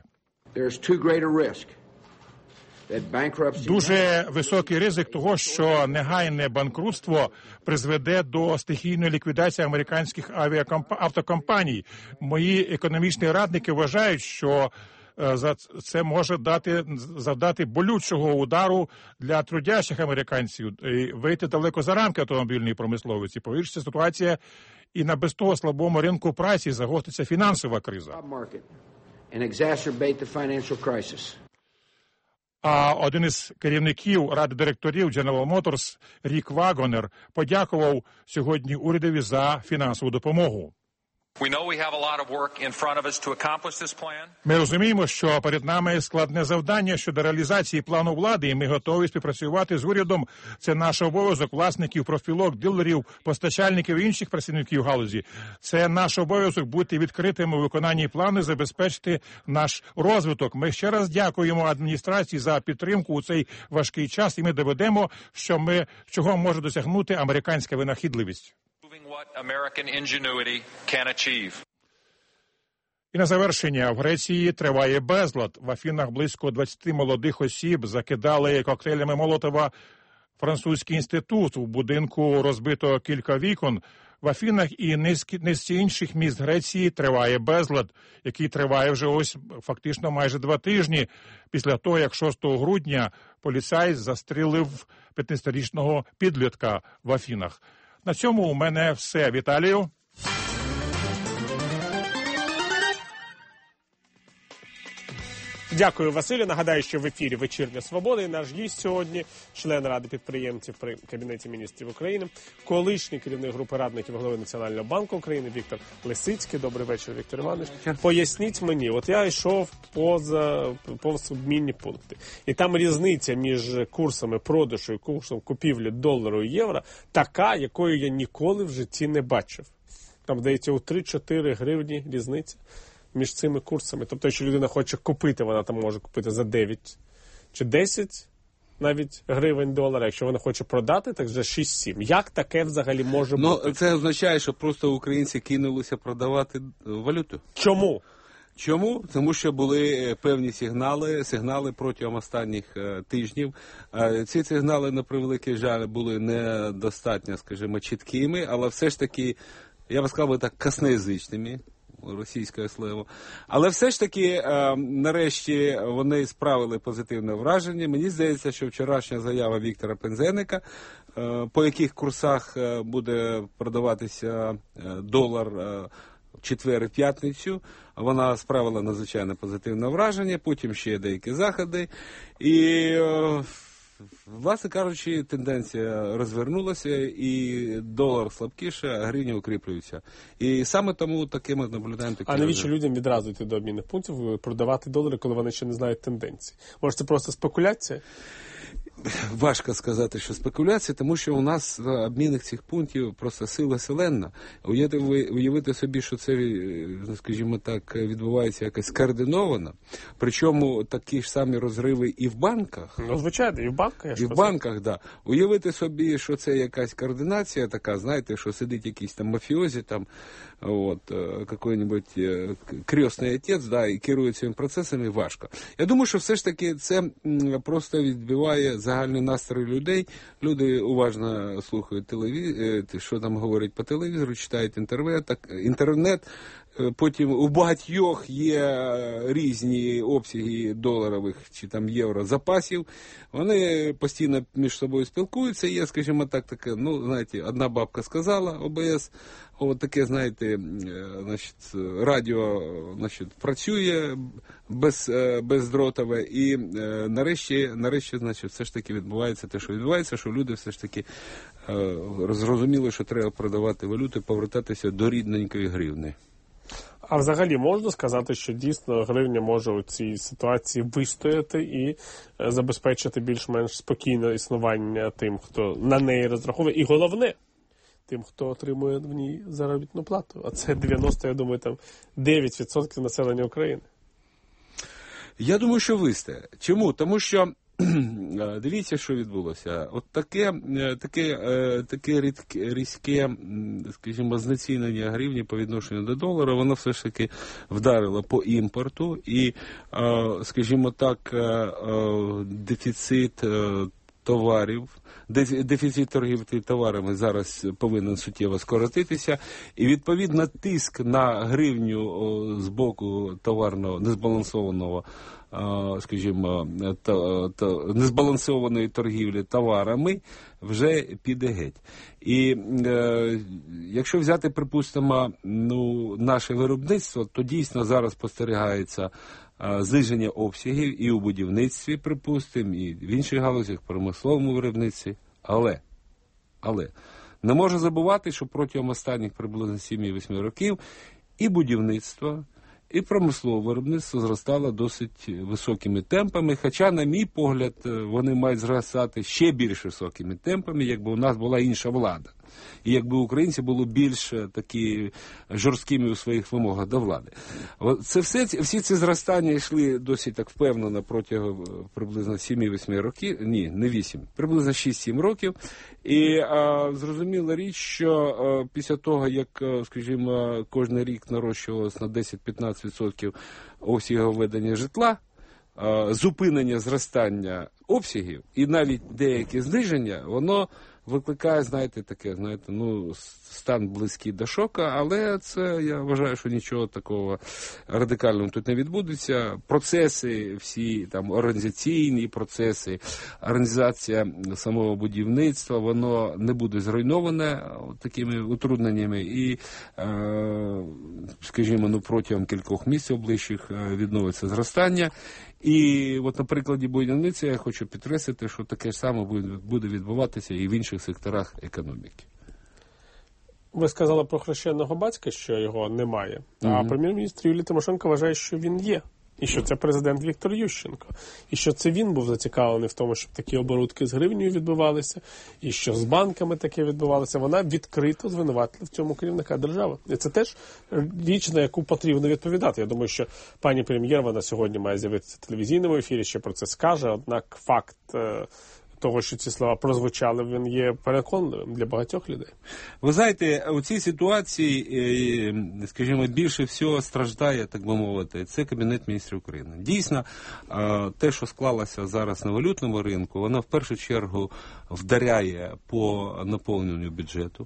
Дуже високий ризик того, що негайне банкрутство призведе до стихійної ліквідації американських авіакомпаній. Мої економічні радники вважають, що це може дати, завдати болючого удару для трудящих американців і вийти далеко за рамки автомобільної промисловості. Погіршиться ситуація і на без того слабому ринку праці, загостриться фінансова криза. А один із керівників ради директорів General Motors, Рік Вагонер, подякував сьогодні урядові за фінансову допомогу. Ми розуміємо, що перед нами складне завдання щодо реалізації плану влади, і ми готові співпрацювати з урядом. Це наш обов'язок власників, профспілок, дилерів, постачальників і інших працівників галузі. Це наш обов'язок бути відкритими у виконанні плану і забезпечити наш розвиток. Ми ще раз дякуємо адміністрації за підтримку у цей важкий час, і ми доведемо, що ми, чого може досягнути американська винахідливість. І на завершення, в Греції триває безлад. В Афінах близько двадцяти молодих осіб закидали коктейлями Молотова французький інститут. У будинку розбито кілька вікон. В Афінах і низці інших міст Греції триває безлад, який триває вже ось фактично майже два тижні після того, як шостого грудня поліцай застрілив п'ятнадцятирічного підлітка в Афінах. На цьому у мене все. Віталію. Дякую, Василю. Нагадаю, що в ефірі «Вечірня Свобода» і наш гість сьогодні, член Ради підприємців при Кабінеті міністрів України, колишній керівник групи радників голови Національного банку України Віктор Лисицький. Добрий вечір, Віктор Іванович. Поясніть мені, от я йшов поза, повз обмінні пункти, і там різниця між курсами продажу і курсом купівлі долару і євро така, якою я ніколи в житті не бачив. Там, здається, у три-чотири гривні різниця між цими курсами. Тобто, якщо людина хоче купити, вона там може купити за дев'ять чи десять навіть гривень долара. Якщо вона хоче продати, так за шість-сім. Як таке взагалі може ну, бути? Це означає, що просто українці кинулися продавати валюту. Чому? Чому? Тому що були певні сигнали, сигнали протягом останніх е, тижнів. Е, ці сигнали, на превеликий жаль, були недостатньо, скажімо, чіткими, але все ж таки, я б сказав би так, косноязичними. Російське слово. Але все ж таки, е, нарешті, вони справили позитивне враження. Мені здається, що вчорашня заява Віктора Пинзеника, е, по яких курсах е, буде продаватися е, долар е, в четвер і п'ятницю, вона справила надзвичайно позитивне враження, потім ще деякі заходи. І е, власне кажучи, тенденція розвернулася, і долар слабкіше, а гривня укріплюється. І саме тому таке ми наблюдаємо. А навіщо людям відразу йти до обмінних пунктів, продавати долари, коли вони ще не знають тенденції? Може, це просто спекуляція? Важко сказати, що спекуляція, тому що у нас в обмінних цих пунктів просто сила селенна. Уявити, уявити собі, що це, скажімо так, відбувається якось скоординовано. Причому такі ж самі розриви і в банках. Ну, звичайно, і в банках. І в банках, так. Да. Уявити собі, що це якась координація така, знаєте, що сидить якийсь там мафіозі, там, от, який-небудь крестний отець, да, і керує цими процесами, важко. Я думаю, що все ж таки це просто відбиває загальний настрій людей. Люди уважно слухають телевізор, що там говорять по телевізору, читають інтернет, інтернет. Потім у багатьох є різні обсяги доларових чи там євро запасів. Вони постійно між собою спілкуються. Є, скажімо так, таке, ну, знаєте, одна бабка сказала, ОБС, от таке, знаєте, значить, радіо, значить, працює без, бездротове, і нарешті, нарешті, значить, все ж таки відбувається те, що відбувається, що люди все ж таки зрозуміли, що треба продавати валюту, повертатися до рідненької гривни. А взагалі можна сказати, що дійсно гривня може у цій ситуації вистояти і забезпечити більш-менш спокійне існування тим, хто на неї розраховує, і головне, тим, хто отримує в ній заробітну плату. А це дев'яносто, я думаю, там дев'ять відсотків населення України. Я думаю, що вистоїть. Чому? Тому що дивіться, що відбулося. От таке, таке, таке різке, скажімо, знецінення гривні по відношенню до долара, воно все ж таки вдарило по імпорту і, скажімо так, дефіцит товарів, дефіцит торгівлі товарами зараз повинен суттєво скоротитися, і відповідно тиск на гривню з боку товарного незбалансованого, скажімо, та, та, незбалансованої торгівлі товарами вже піде геть. І е, якщо взяти, припустимо, ну, наше виробництво, то дійсно зараз спостерігається е, зниження обсягів і у будівництві, припустимо, і в інших галузях, в промисловому виробництві. Але, але, не можу забувати, що протягом останніх приблизно сім-вісім років і будівництво, і промислове виробництво зростало досить високими темпами, хоча, на мій погляд, вони мають зростати ще більш високими темпами, якби у нас була інша влада. І якби українці були більш такі жорсткими у своїх вимогах до влади. Це все, всі ці зростання йшли досить так впевнено протягом приблизно сім-вісім років, ні, не вісім, приблизно шість-сім років. І а, зрозуміла річ, що а, після того, як, скажімо, кожен рік нарощувалось на десять-п'ятнадцять відсотків обсягів ведення житла, а, зупинення зростання обсягів і навіть деякі зниження, воно викликає, знаєте, таке, знаєте, ну, стан близький до шока, але це, я вважаю, що нічого такого радикального тут не відбудеться. Процеси, всі там організаційні процеси, організація самого будівництва, воно не буде зруйноване такими утрудненнями і, скажімо, ну, протягом кількох місяців ближчих відновиться зростання. І от на прикладі будівництва я хочу підкреслити, що таке ж саме буде відбуватися і в інших секторах економіки. Ви сказали про хрещеного батька, що його немає, а Mm-hmm. прем'єр-міністр Юлія Тимошенко вважає, що він є. І що це президент Віктор Ющенко. І що це він був зацікавлений в тому, щоб такі оборудки з гривнею відбувалися, і що з банками таке відбувалося. Вона відкрито звинуватила в цьому керівника держави. І це теж річ, на яку потрібно відповідати. Я думаю, що пані прем'єр, вона сьогодні має з'явитися в телевізійному ефірі, ще про це скаже, однак факт того, що ці слова прозвучали, він є переконливим для багатьох людей. Ви знаєте, у цій ситуації, скажімо, більше всього страждає, так би мовити, це Кабінет міністрів України. Дійсно, те, що склалося зараз на валютному ринку, воно в першу чергу вдаряє по наповненню бюджету,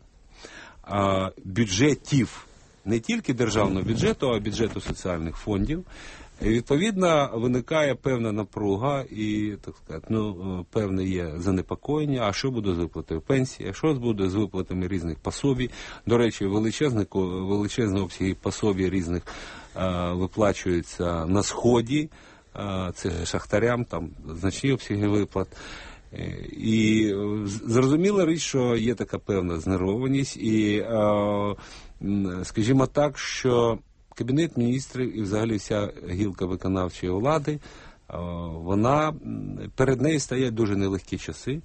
бюджетів, не тільки державного бюджету, а бюджету соціальних фондів. І, відповідно, виникає певна напруга і, так сказати, ну, певне є занепокоєння, а що буде з виплатою пенсії, а що буде з виплатами різних пособій. До речі, величезні, величезні обсяги пособій різних а, виплачуються на Сході, а, це шахтарям, там значні обсяги виплат. І зрозуміла річ, що є така певна знервованість і, а, скажімо так, що Кабінет міністрів і взагалі вся гілка виконавчої влади, вона, перед нею стоять дуже нелегкі часи,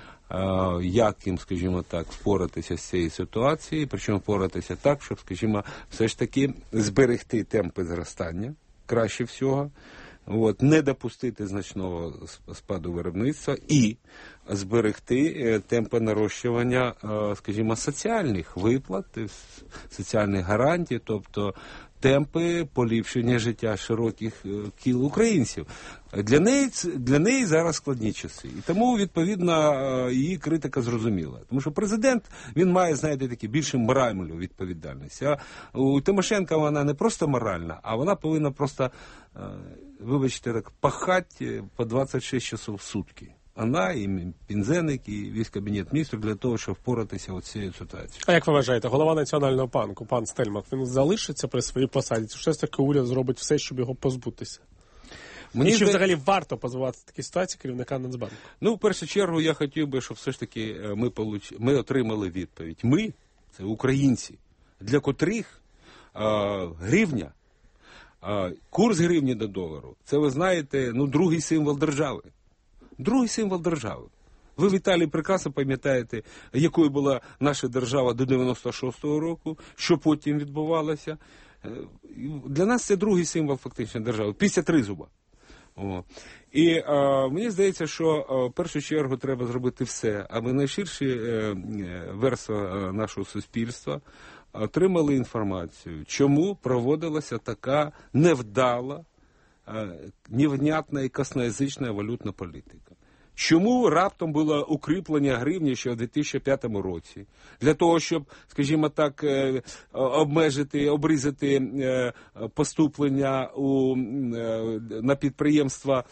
як їм, скажімо так, впоратися з цією ситуацією, причому впоратися так, щоб, скажімо, все ж таки зберегти темпи зростання, краще всього, от, не допустити значного спаду виробництва і зберегти темпи нарощування, скажімо, соціальних виплат, соціальних гарантій, тобто темпи поліпшення життя широких кіл українців. Для неї, для неї зараз складні часи. І тому, відповідно, її критика зрозуміла. Тому що президент, він має, знаєте, такі більше моральну відповідальність. А у Тимошенка вона не просто моральна, а вона повинна просто, вибачте, так, пахати по двадцять шість часов в сутки. Вона, і Пінзеник, і весь Кабінет міністрів для того, щоб впоратися з цією ситуацією. А як ви вважаєте, голова Національного банку, пан Стельмах, він залишиться при своїй посаді? Чи все ж таки уряд зробить все, щоб його позбутися? Мені і чи взагалі варто позбуватися такій ситуації керівника Нацбанку? Ну, в першу чергу, я хотів би, щоб все ж таки ми, получ... ми отримали відповідь. Ми, це українці, для котрих а, гривня, а, курс гривні до долару, це, ви знаєте, ну, другий символ держави. Другий символ держави. Ви, Віталій, прекрасно пам'ятаєте, якою була наша держава до дев'яносто шостого року, що потім відбувалося. Для нас це другий символ фактично держави, після тризуба. О. І а, мені здається, що а, в першу чергу треба зробити все, аби найширші е, верства нашого суспільства отримали інформацію, чому проводилася така невдала, невнятна і косноязична валютна політика. Чому раптом було укріплення гривні ще в дві тисячі п'ятому році? Для того, щоб, скажімо так, обмежити, обрізати поступлення у, на підприємства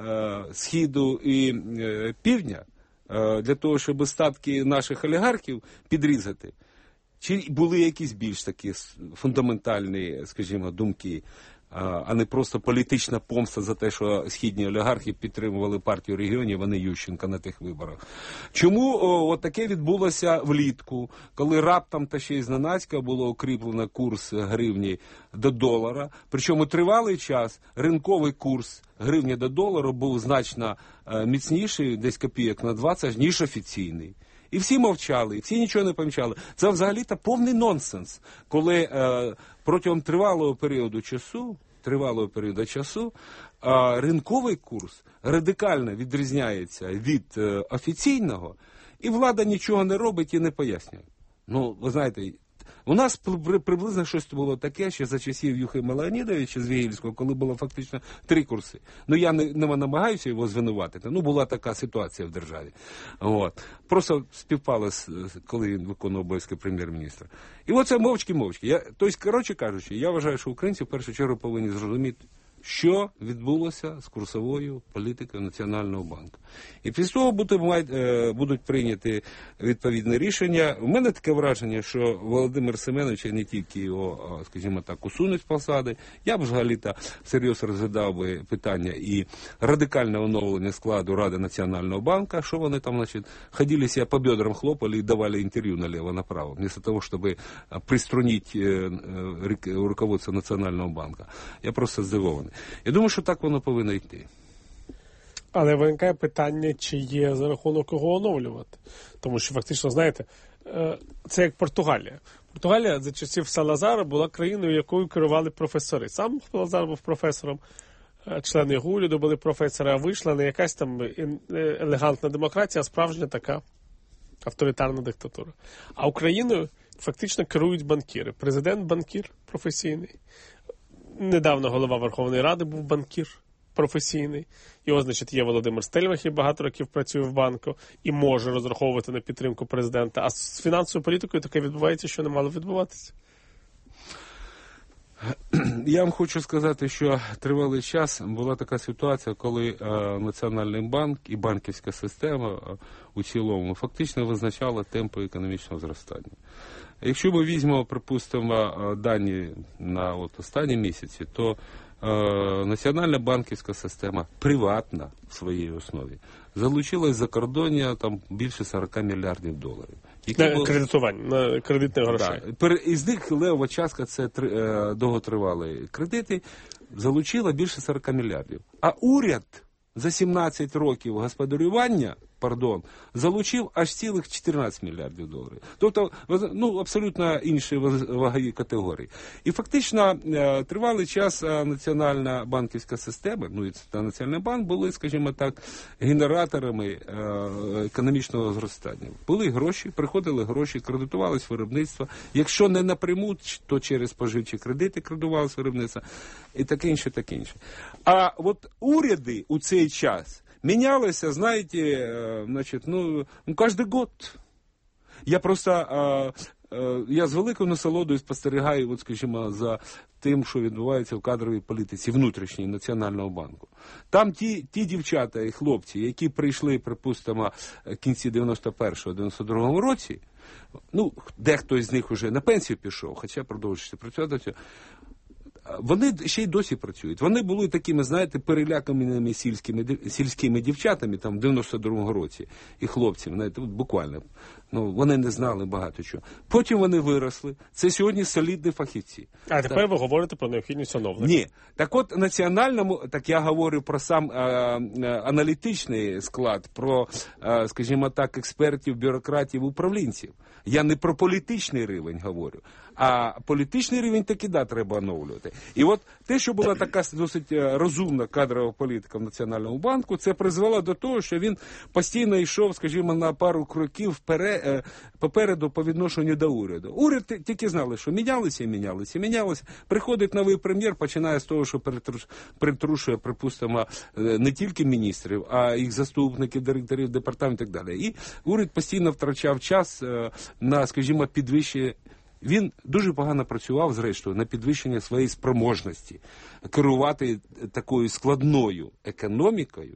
Східу і Півдня, для того, щоб статки наших олігархів підрізати? Чи були якісь більш такі фундаментальні, скажімо, думки? а не просто політична помста за те, що східні олігархи підтримували партію регіонів, а не Ющенка на тих виборах. Чому о, от таке відбулося влітку, коли раптом та ще й зненацька було укріплено курс гривні до долара, причому тривалий час ринковий курс гривні до долару був значно е, міцніший, десь копійок на двадцять, ніж офіційний. І всі мовчали, і всі нічого не помічали. Це взагалі-то повний нонсенс, коли е, протягом тривалого періоду часу, тривалого періоду часу, е, ринковий курс радикально відрізняється від е, офіційного, і влада нічого не робить і не пояснює. Ну, ви знаєте, у нас приблизно щось було таке, що за часів Юхима Леонідовича з Вігільського, коли було фактично три курси. Ну, я не, не намагаюся його звинуватити. Ну, була така ситуація в державі. От. Просто співпало, коли він виконував обов'язки прем'єр-міністра. І оце мовчки-мовчки. Я, тобто, коротше кажучи, я вважаю, що українці в першу чергу повинні зрозуміти, що відбулося з курсовою політикою Національного банку. І після того будуть, будуть прийняті відповідне рішення. У мене таке враження, що Володимир Семенович не тільки його, скажімо так, усунуть з посади. Я б взагалі-то всерйоз розглядав би питання і радикальне оновлення складу Ради Національного банку, що вони там, значить, ходили себе по бедрам хлопали і давали інтерв'ю наліво-направо, вместо того, щоб приструнити руководство Національного банку. Я просто здивований. Я думаю, що так воно повинно йти. Але виникає питання, чи є за рахунок кого оновлювати. Тому що фактично, знаєте, це як Португалія. Португалія за часів Салазара була країною, якою керували професори. Сам Салазар був професором, члени його уряду були професори, а вийшла не якась там елегантна демократія, а справжня така авторитарна диктатура. А Україною фактично керують банкіри. Президент – банкір професійний. Недавно голова Верховної Ради був банкір професійний. Його, значить, є Володимир Стельмах, який багато років працює в банку і може розраховувати на підтримку президента. А з фінансовою політикою таке відбувається, що не мало відбуватися. Я вам хочу сказати, що тривалий час була така ситуація, коли е, Національний банк і банківська система е, у цілому фактично визначала темпи економічного зростання. Якщо ми візьмемо, припустимо, дані на от останні місяці, то е, Національна банківська система приватна в своїй основі залучилась за кордоння там більше сорок мільярдів доларів. На були... кредитування, на кредитних грошей. Да. Із них левова частка – це е, довготривалі кредити, залучила більше сорок мільярдів. А уряд за сімнадцять років господарювання, пардон, залучив аж цілих чотирнадцять мільярдів доларів. Тобто, ну, абсолютно інші вагові категорії. І фактично тривалий час національна банківська система, ну і та Національний банк були, скажімо так, генераторами економічного зростання. Були гроші, приходили гроші, кредитувалось виробництво. Якщо не напряму, то через споживчі кредити кредитувалось виробництво. І таке інше, таке інше. А от уряди у цей час менялось, знаете, э, значит, ну, ну, каждый год. Я просто, э, э, я з великою насолодою спостерігаю, от, скажімо, за тим, що відбувається в кадровій політиці внутрішній Національного банку. Там ті, ті дівчата і хлопці, які прийшли, припустимо, в кінці дев'яносто першого - дев'яносто другому році, ну, дехто з них вже на пенсію пішов, хоча продовжується працювати, вони ще й досі працюють. Вони були такими, знаєте, переляканими сільськими, сільськими дівчатами там в дев'яносто другому році і хлопцями, знаєте, буквально. Ну, вони не знали багато чого. Потім вони виросли. Це сьогодні солідні фахівці. А тепер так. Ви говорите про необхідність оновлення. Ні. Так от, національному, так я говорю про сам а, аналітичний склад, про, а, скажімо так, експертів, бюрократів, управлінців. Я не про політичний рівень говорю, а політичний рівень таки, да, треба оновлювати. І от те, що була така досить розумна кадрова політика в Національному банку, це призвело до того, що він постійно йшов, скажімо, на пару кроків вперед, попереду по відношенню до уряду. Уряд тільки знали, що мінялися і мінялися, і мінялися. Приходить новий прем'єр, починає з того, що притрушує, припустимо, не тільки міністрів, а їх заступників, директорів департаментів і так далі. І уряд постійно втрачав час на, скажімо, підвищення. Він дуже погано працював, зрештою, на підвищення своєї спроможності керувати такою складною економікою,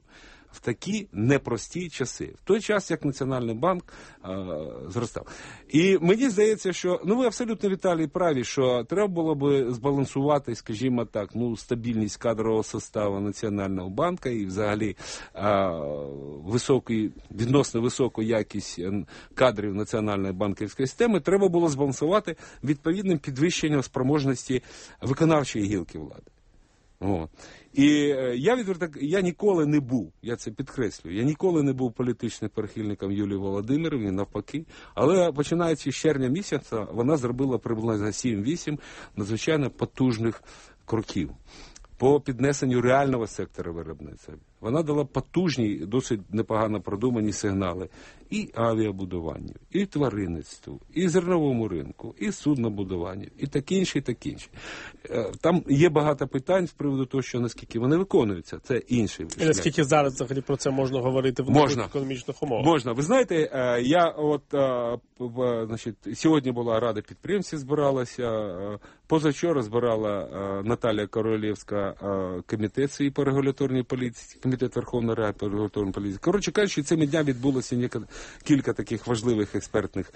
в такі непрості часи. В той час, як Національний банк а, зростав. І мені здається, що, ну ви абсолютно, Віталій, праві, що треба було би збалансувати, скажімо так, ну, стабільність кадрового составу Національного банку і взагалі а, високий, відносно високу якість кадрів Національної банківської системи, треба було збалансувати відповідним підвищенням спроможності виконавчої гілки влади. О. І я відверто, я ніколи не був, я це підкреслюю, я ніколи не був політичним прихильником Юлії Володимирівни, навпаки, але починаючи з червня місяця, вона зробила приблизно сім-вісім надзвичайно потужних кроків по піднесенню реального сектора виробництва. Вона дала потужні, досить непогано продумані сигнали і авіабудуванню, і тваринництву, і зерновому ринку, і суднобудуванню, і таке інше, і таке інше. Там є багато питань з приводу того, що наскільки вони виконуються, це інший шлях. І наскільки зараз взагалі про це можна говорити в нових економічних умовах? Можна. Ви знаєте, я от, значить, сьогодні була Рада підприємців, збиралася, позавчора збирала Наталія Королевська комітет свій по регуляторній політиці, Комітет Верховної Ради по регуляторній політиці. Коротше кажучи, цими днями відбулося кілька таких важливих експертних,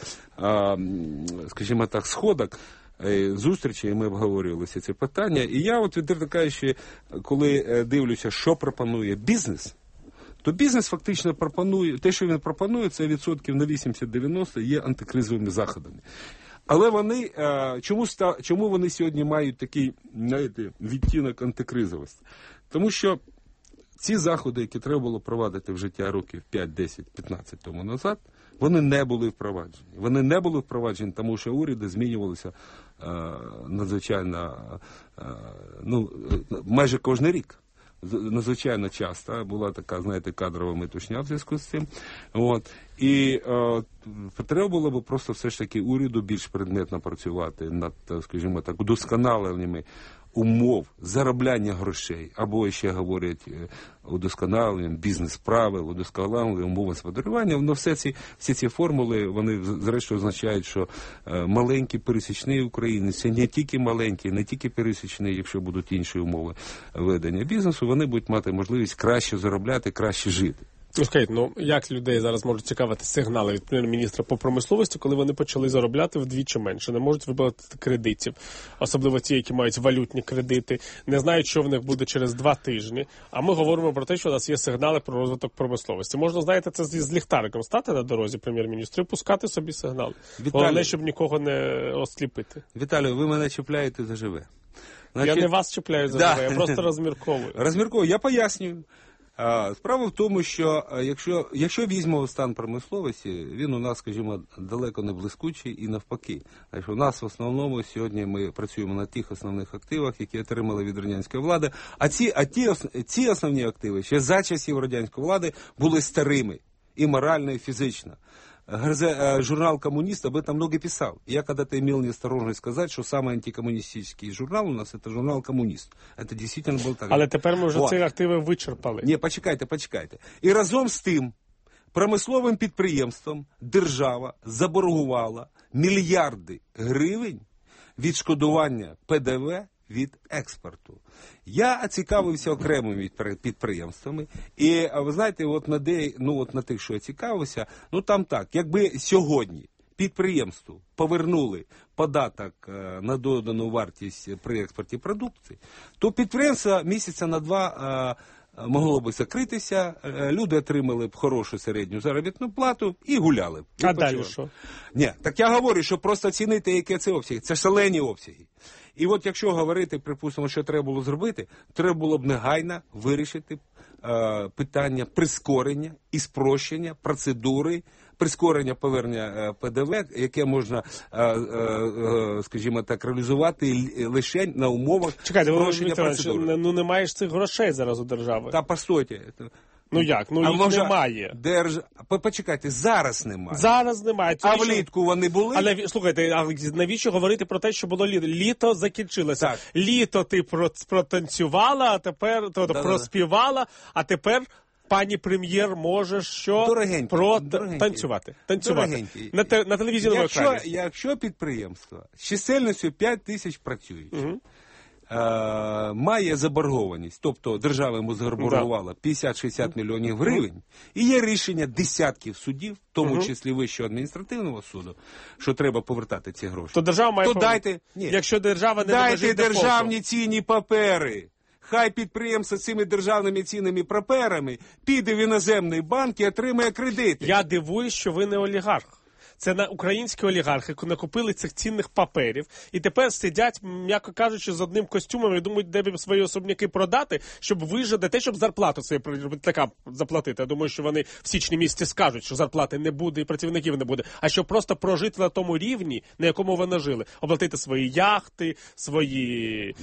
скажімо так, сходок, зустрічі, і ми обговорювали всі ці питання. І я от, відверто кажучи, коли дивлюся, що пропонує бізнес, то бізнес фактично пропонує, те, що він пропонує, це відсотків на вісімдесят-дев'яносто є антикризовими заходами. Але вони, чому, чому вони сьогодні мають такий, знаєте, відтінок антикризовості? Тому що ці заходи, які треба було провадити в життя років п'ять, десять, п'ятнадцять тому назад, вони не були впроваджені. Вони не були впроваджені, тому що уряди змінювалися е, надзвичайно, е, ну, майже кожен рік. Надзвичайно часто була така, знаєте, кадрова метушня в зв'язку з цим. От. І е, треба було б просто все ж таки уряду більш предметно працювати над, скажімо так, удосконаленнями умов заробляння грошей, або ще говорять удосконаленням бізнес-правил, удосконаленням умов господарювання. Но все ці, всі ці формули, вони зрештою означають, що маленький пересічний українець, це не тільки маленький, не тільки пересічний, якщо будуть інші умови ведення бізнесу, вони будуть мати можливість краще заробляти, краще жити. Ну, скажіть, ну як людей зараз можуть цікавити сигнали від прем'єр-міністра по промисловості, коли вони почали заробляти вдвічі менше, не можуть виплатити кредитів, особливо ті, які мають валютні кредити, не знають, що в них буде через два тижні, а ми говоримо про те, що у нас є сигнали про розвиток промисловості. Можна, знаєте, це з ліхтариком стати на дорозі прем'єр-міністру і пускати собі сигнали. Головне, щоб нікого не осліпити. Віталію, ви мене чіпляєте заживе. Значить... Я не вас чіпляю заживе, да. Я просто розмірковую. Розмірковую, я пояснюю. Справа в тому, що якщо, якщо візьмемо стан промисловості, він у нас, скажімо, далеко не блискучий і навпаки. Значить, у нас в основному сьогодні ми працюємо на тих основних активах, які отримали від радянської влади, а ці, а ті, ці основні активи ще за часів радянської влади були старими і морально, і фізично. Журнал «Коммунист» об этом много писал. Я когда-то имел неосторожность сказать, что самый антикоммунистический журнал у нас – это журнал «Коммунист». Это действительно был так. Але тепер ми вже ці активи вичерпали. Ні, почекайте, почекайте. І разом з тим промисловим підприємствам держава заборгувала мільярди гривень відшкодування Пе Де Ве від експорту. Я цікавився окремими підприємствами, і, ви знаєте, от на, де, ну, от на тих, що я цікавився, ну там так, якби сьогодні підприємству повернули податок на додану вартість при експорті продукції, то підприємство місяця на два могло би закритися, люди отримали б хорошу середню заробітну плату і гуляли б. А далі що? Ні, так я говорю, що просто оцінити, яке це обсяги. Це шалені обсяги. І от якщо говорити, припустимо, що треба було зробити, треба було б негайно вирішити е, питання прискорення і спрощення процедури, прискорення повернення Пе Де Ве, яке можна, е, е, скажімо так, реалізувати лише на умовах Чекайте, спрощення процедури. Ну немає ж цих грошей зараз у держави. Та постойте. Ну як? Ну їх може, немає. Держ... Почекайте, зараз немає. Зараз немає. А влітку вони були? А нав... Слухайте, а навіщо говорити про те, що було літо? Літо закінчилося. Так. Літо ти протанцювала, а тепер то, да, проспівала, а тепер пані прем'єр може що? Дорогенькі, про дорогенькі. танцювати. Танцювати. На, те... на телевізійному якщо, екрані. Якщо підприємства з чисельністю п'ять тисяч працюють, угу. е, має заборгованість, тобто держава йому заборгувала п'ятдесят-шістдесят мільйонів гривень, і є рішення десятків судів, в тому Угу. числі Вищого адміністративного суду, що треба повертати ці гроші. То держава має То пов- дайте, ні. Якщо держава не Дайте доложить дефолту. державні цінні папери. Хай підприємство з цими державними цінними паперами піде в іноземний банк і отримає кредити. Я дивуюсь, що ви не олігарх. Це на українські олігархи накупили цих цінних паперів і тепер сидять, м'яко кажучи, з одним костюмом і думають, де б свої особняки продати, щоб вижити, те, щоб зарплату собі така заплатити. Я думаю, що вони в січні місяці скажуть, що зарплати не буде і працівників не буде, а щоб просто прожити на тому рівні, на якому вони жили. Оплатити свої яхти, свої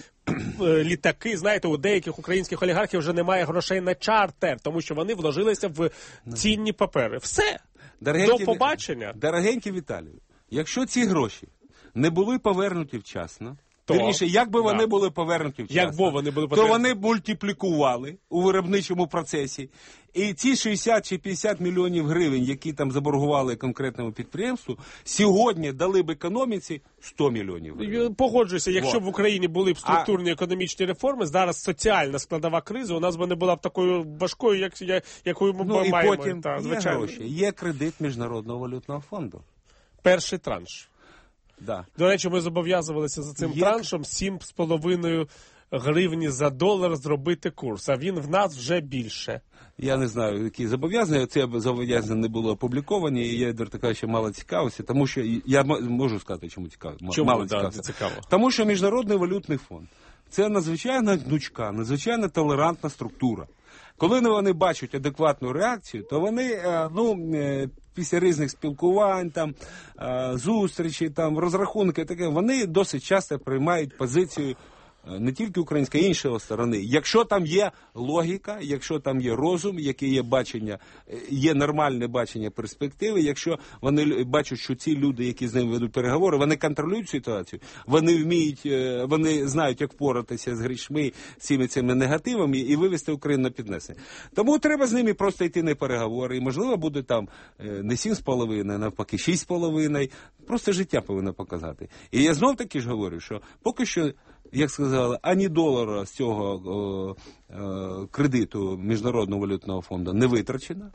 літаки. Знаєте, у деяких українських олігархів вже немає грошей на чартер, тому що вони вложилися в цінні папери. Все. Дорогенький, До побачення. Дорогенький Віталію, якщо ці гроші не були повернуті вчасно, То, вірніше, як би да. вони були повернуті вчасно, Як бо вони були то повернуті? вони мультиплікували у виробничому процесі. І ці шістдесят чи п'ятдесят мільйонів гривень, які там заборгували конкретному підприємству, сьогодні дали б економіці сто мільйонів гривень. Погоджуюся, якщо Вот. б в Україні були б структурні економічні реформи, зараз соціальна складова кризи у нас би не була б такою важкою, як, я- якою ми Ну і маємо. потім Та, є звичайно. гроші, є кредит Міжнародного валютного фонду. Перший транш. Да. До речі, ми зобов'язувалися за цим Є- траншем сім з половиною гривні за долар зробити курс, а він в нас вже більше. Я не знаю, які зобов'язання. Це зобов'язання не було опубліковані, і я, відверто кажучи, мало цікавився, тому що, я м- можу сказати, чому цікаво. м- Чому? мало Да, цікавився. це цікаво. Тому що Міжнародний валютний фонд – це надзвичайно гнучка, надзвичайно толерантна структура. Коли вони бачать адекватну реакцію, то вони, е, ну, е, після різних спілкувань, там, е, зустрічей, там, розрахунки, таке, вони досить часто приймають позицію не тільки української, а й іншої сторони. Якщо там є логіка, якщо там є розум, яке є бачення, є нормальне бачення перспективи, якщо вони бачать, що ці люди, які з ними ведуть переговори, вони контролюють ситуацію, вони вміють, вони знають, як впоратися з грішми, цими цими негативами і вивести Україну на піднесення. Тому треба з ними просто йти на переговори, і можливо буде там не сім з половиною, навпаки шість з половиною, просто життя повинно показати. І я знов таки ж говорю, що поки що, як сказали, ані долара з цього о, о, кредиту Міжнародного валютного фонду не витрачено.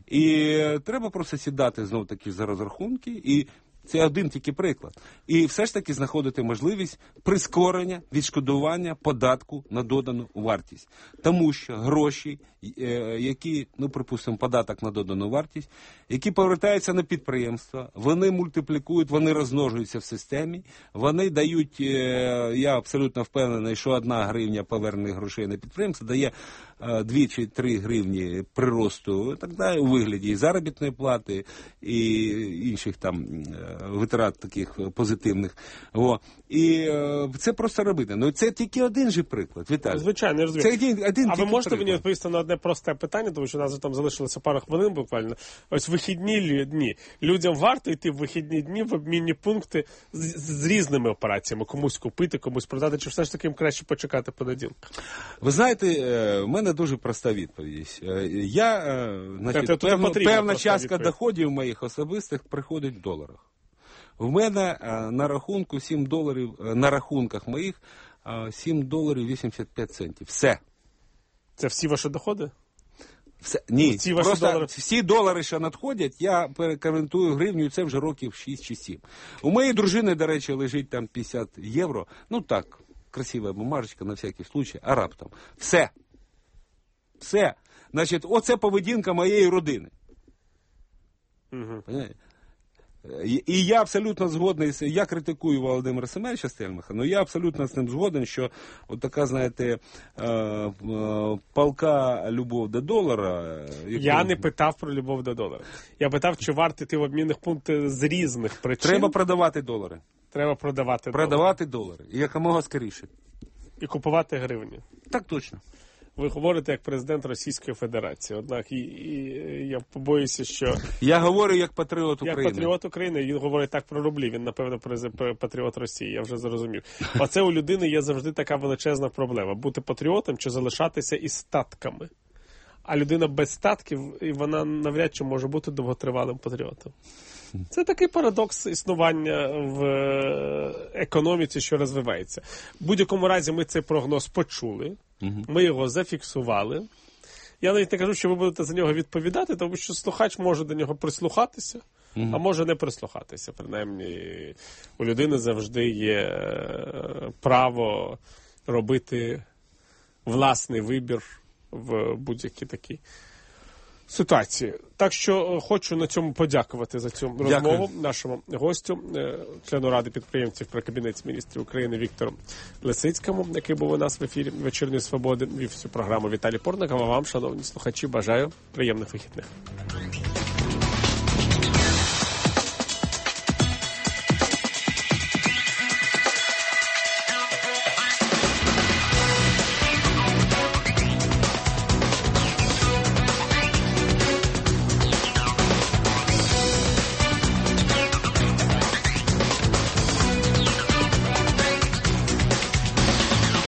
І треба просто сідати знов таки за розрахунки, і це один тільки приклад. І все ж таки знаходити можливість прискорення відшкодування податку на додану вартість. Тому що гроші, які, ну, припустимо, податок на додану вартість, які повертаються на підприємства, вони мультиплікують, вони розмножуються в системі, вони дають, я абсолютно впевнений, що одна гривня повернених грошей на підприємство дає дві чи три гривні приросту, так далі, у вигляді і заробітної плати, і інших там витрат таких позитивних. О. І е, це просто робити. Ну це тільки один же приклад, Віталій. Звичайно, я розумію. Це один, один а ви можете приклад. мені відповісти на одне просте питання, тому що у нас вже там залишилося пара хвилин буквально. Ось вихідні дні. Людям варто йти в вихідні дні в обмінні пункти з, з різними операціями. Комусь купити, комусь продати, чи все ж таки їм краще почекати понеділка? Ви знаєте, в мене дуже проста відповідь. Я, значить, Це, певна, певна частка відповідь. доходів моїх особистих приходить в доларах. В мене на рахунку сім доларів, на рахунках моїх сім доларів вісімдесят п'ять центів. Все. Це всі ваші доходи? Все. Ні, Ці ваші просто долари? всі долари, що надходять, я переконвертую гривню, і це вже років шість чи сім. У моєї дружини, до речі, лежить там п'ятдесят євро. Ну так, красива бумажечка на всякий случай, а раптом. Все. Все. Значить, оце поведінка моєї родини. Угу. Понимаєте? І я абсолютно згодний, я критикую Володимира Семеновича Стельмаха, але я абсолютно з ним згоден, що от така, знаєте, палка любов до долара. Яку... Я не питав про любов до долара. Я питав, чи варто йти в обмінних пункти з різних причин. Треба продавати долари. Треба продавати долари. Продавати долари. І якомога скоріше. І купувати гривні. Так точно. Ви говорите як президент Російської Федерації. Однак і, і я побоюся, що... Я говорю як патріот України. Як патріот України. Він говорить так про рублі. Він, напевно, патріот Росії. Я вже зрозумів. Оце у людини є завжди така величезна проблема. Бути патріотом чи залишатися із статками. А людина без статків, і вона навряд чи може бути довготривалим патріотом. Це такий парадокс існування в економіці, що розвивається. В будь-якому разі ми цей прогноз почули, ми його зафіксували. Я навіть не кажу, що ви будете за нього відповідати, тому що слухач може до нього прислухатися, а може не прислухатися. Принаймні, у людини завжди є право робити власний вибір в будь-якій такій ситуації. Так що хочу на цьому подякувати за цю розмову Дякую. нашому гостю, члену Ради підприємців при Кабінеті міністрів України Віктору Лисицькому, який був у нас в ефірі «Вечірньої свободи». Вів цю програму Віталій Порников. А вам, шановні слухачі, бажаю приємних вихідних.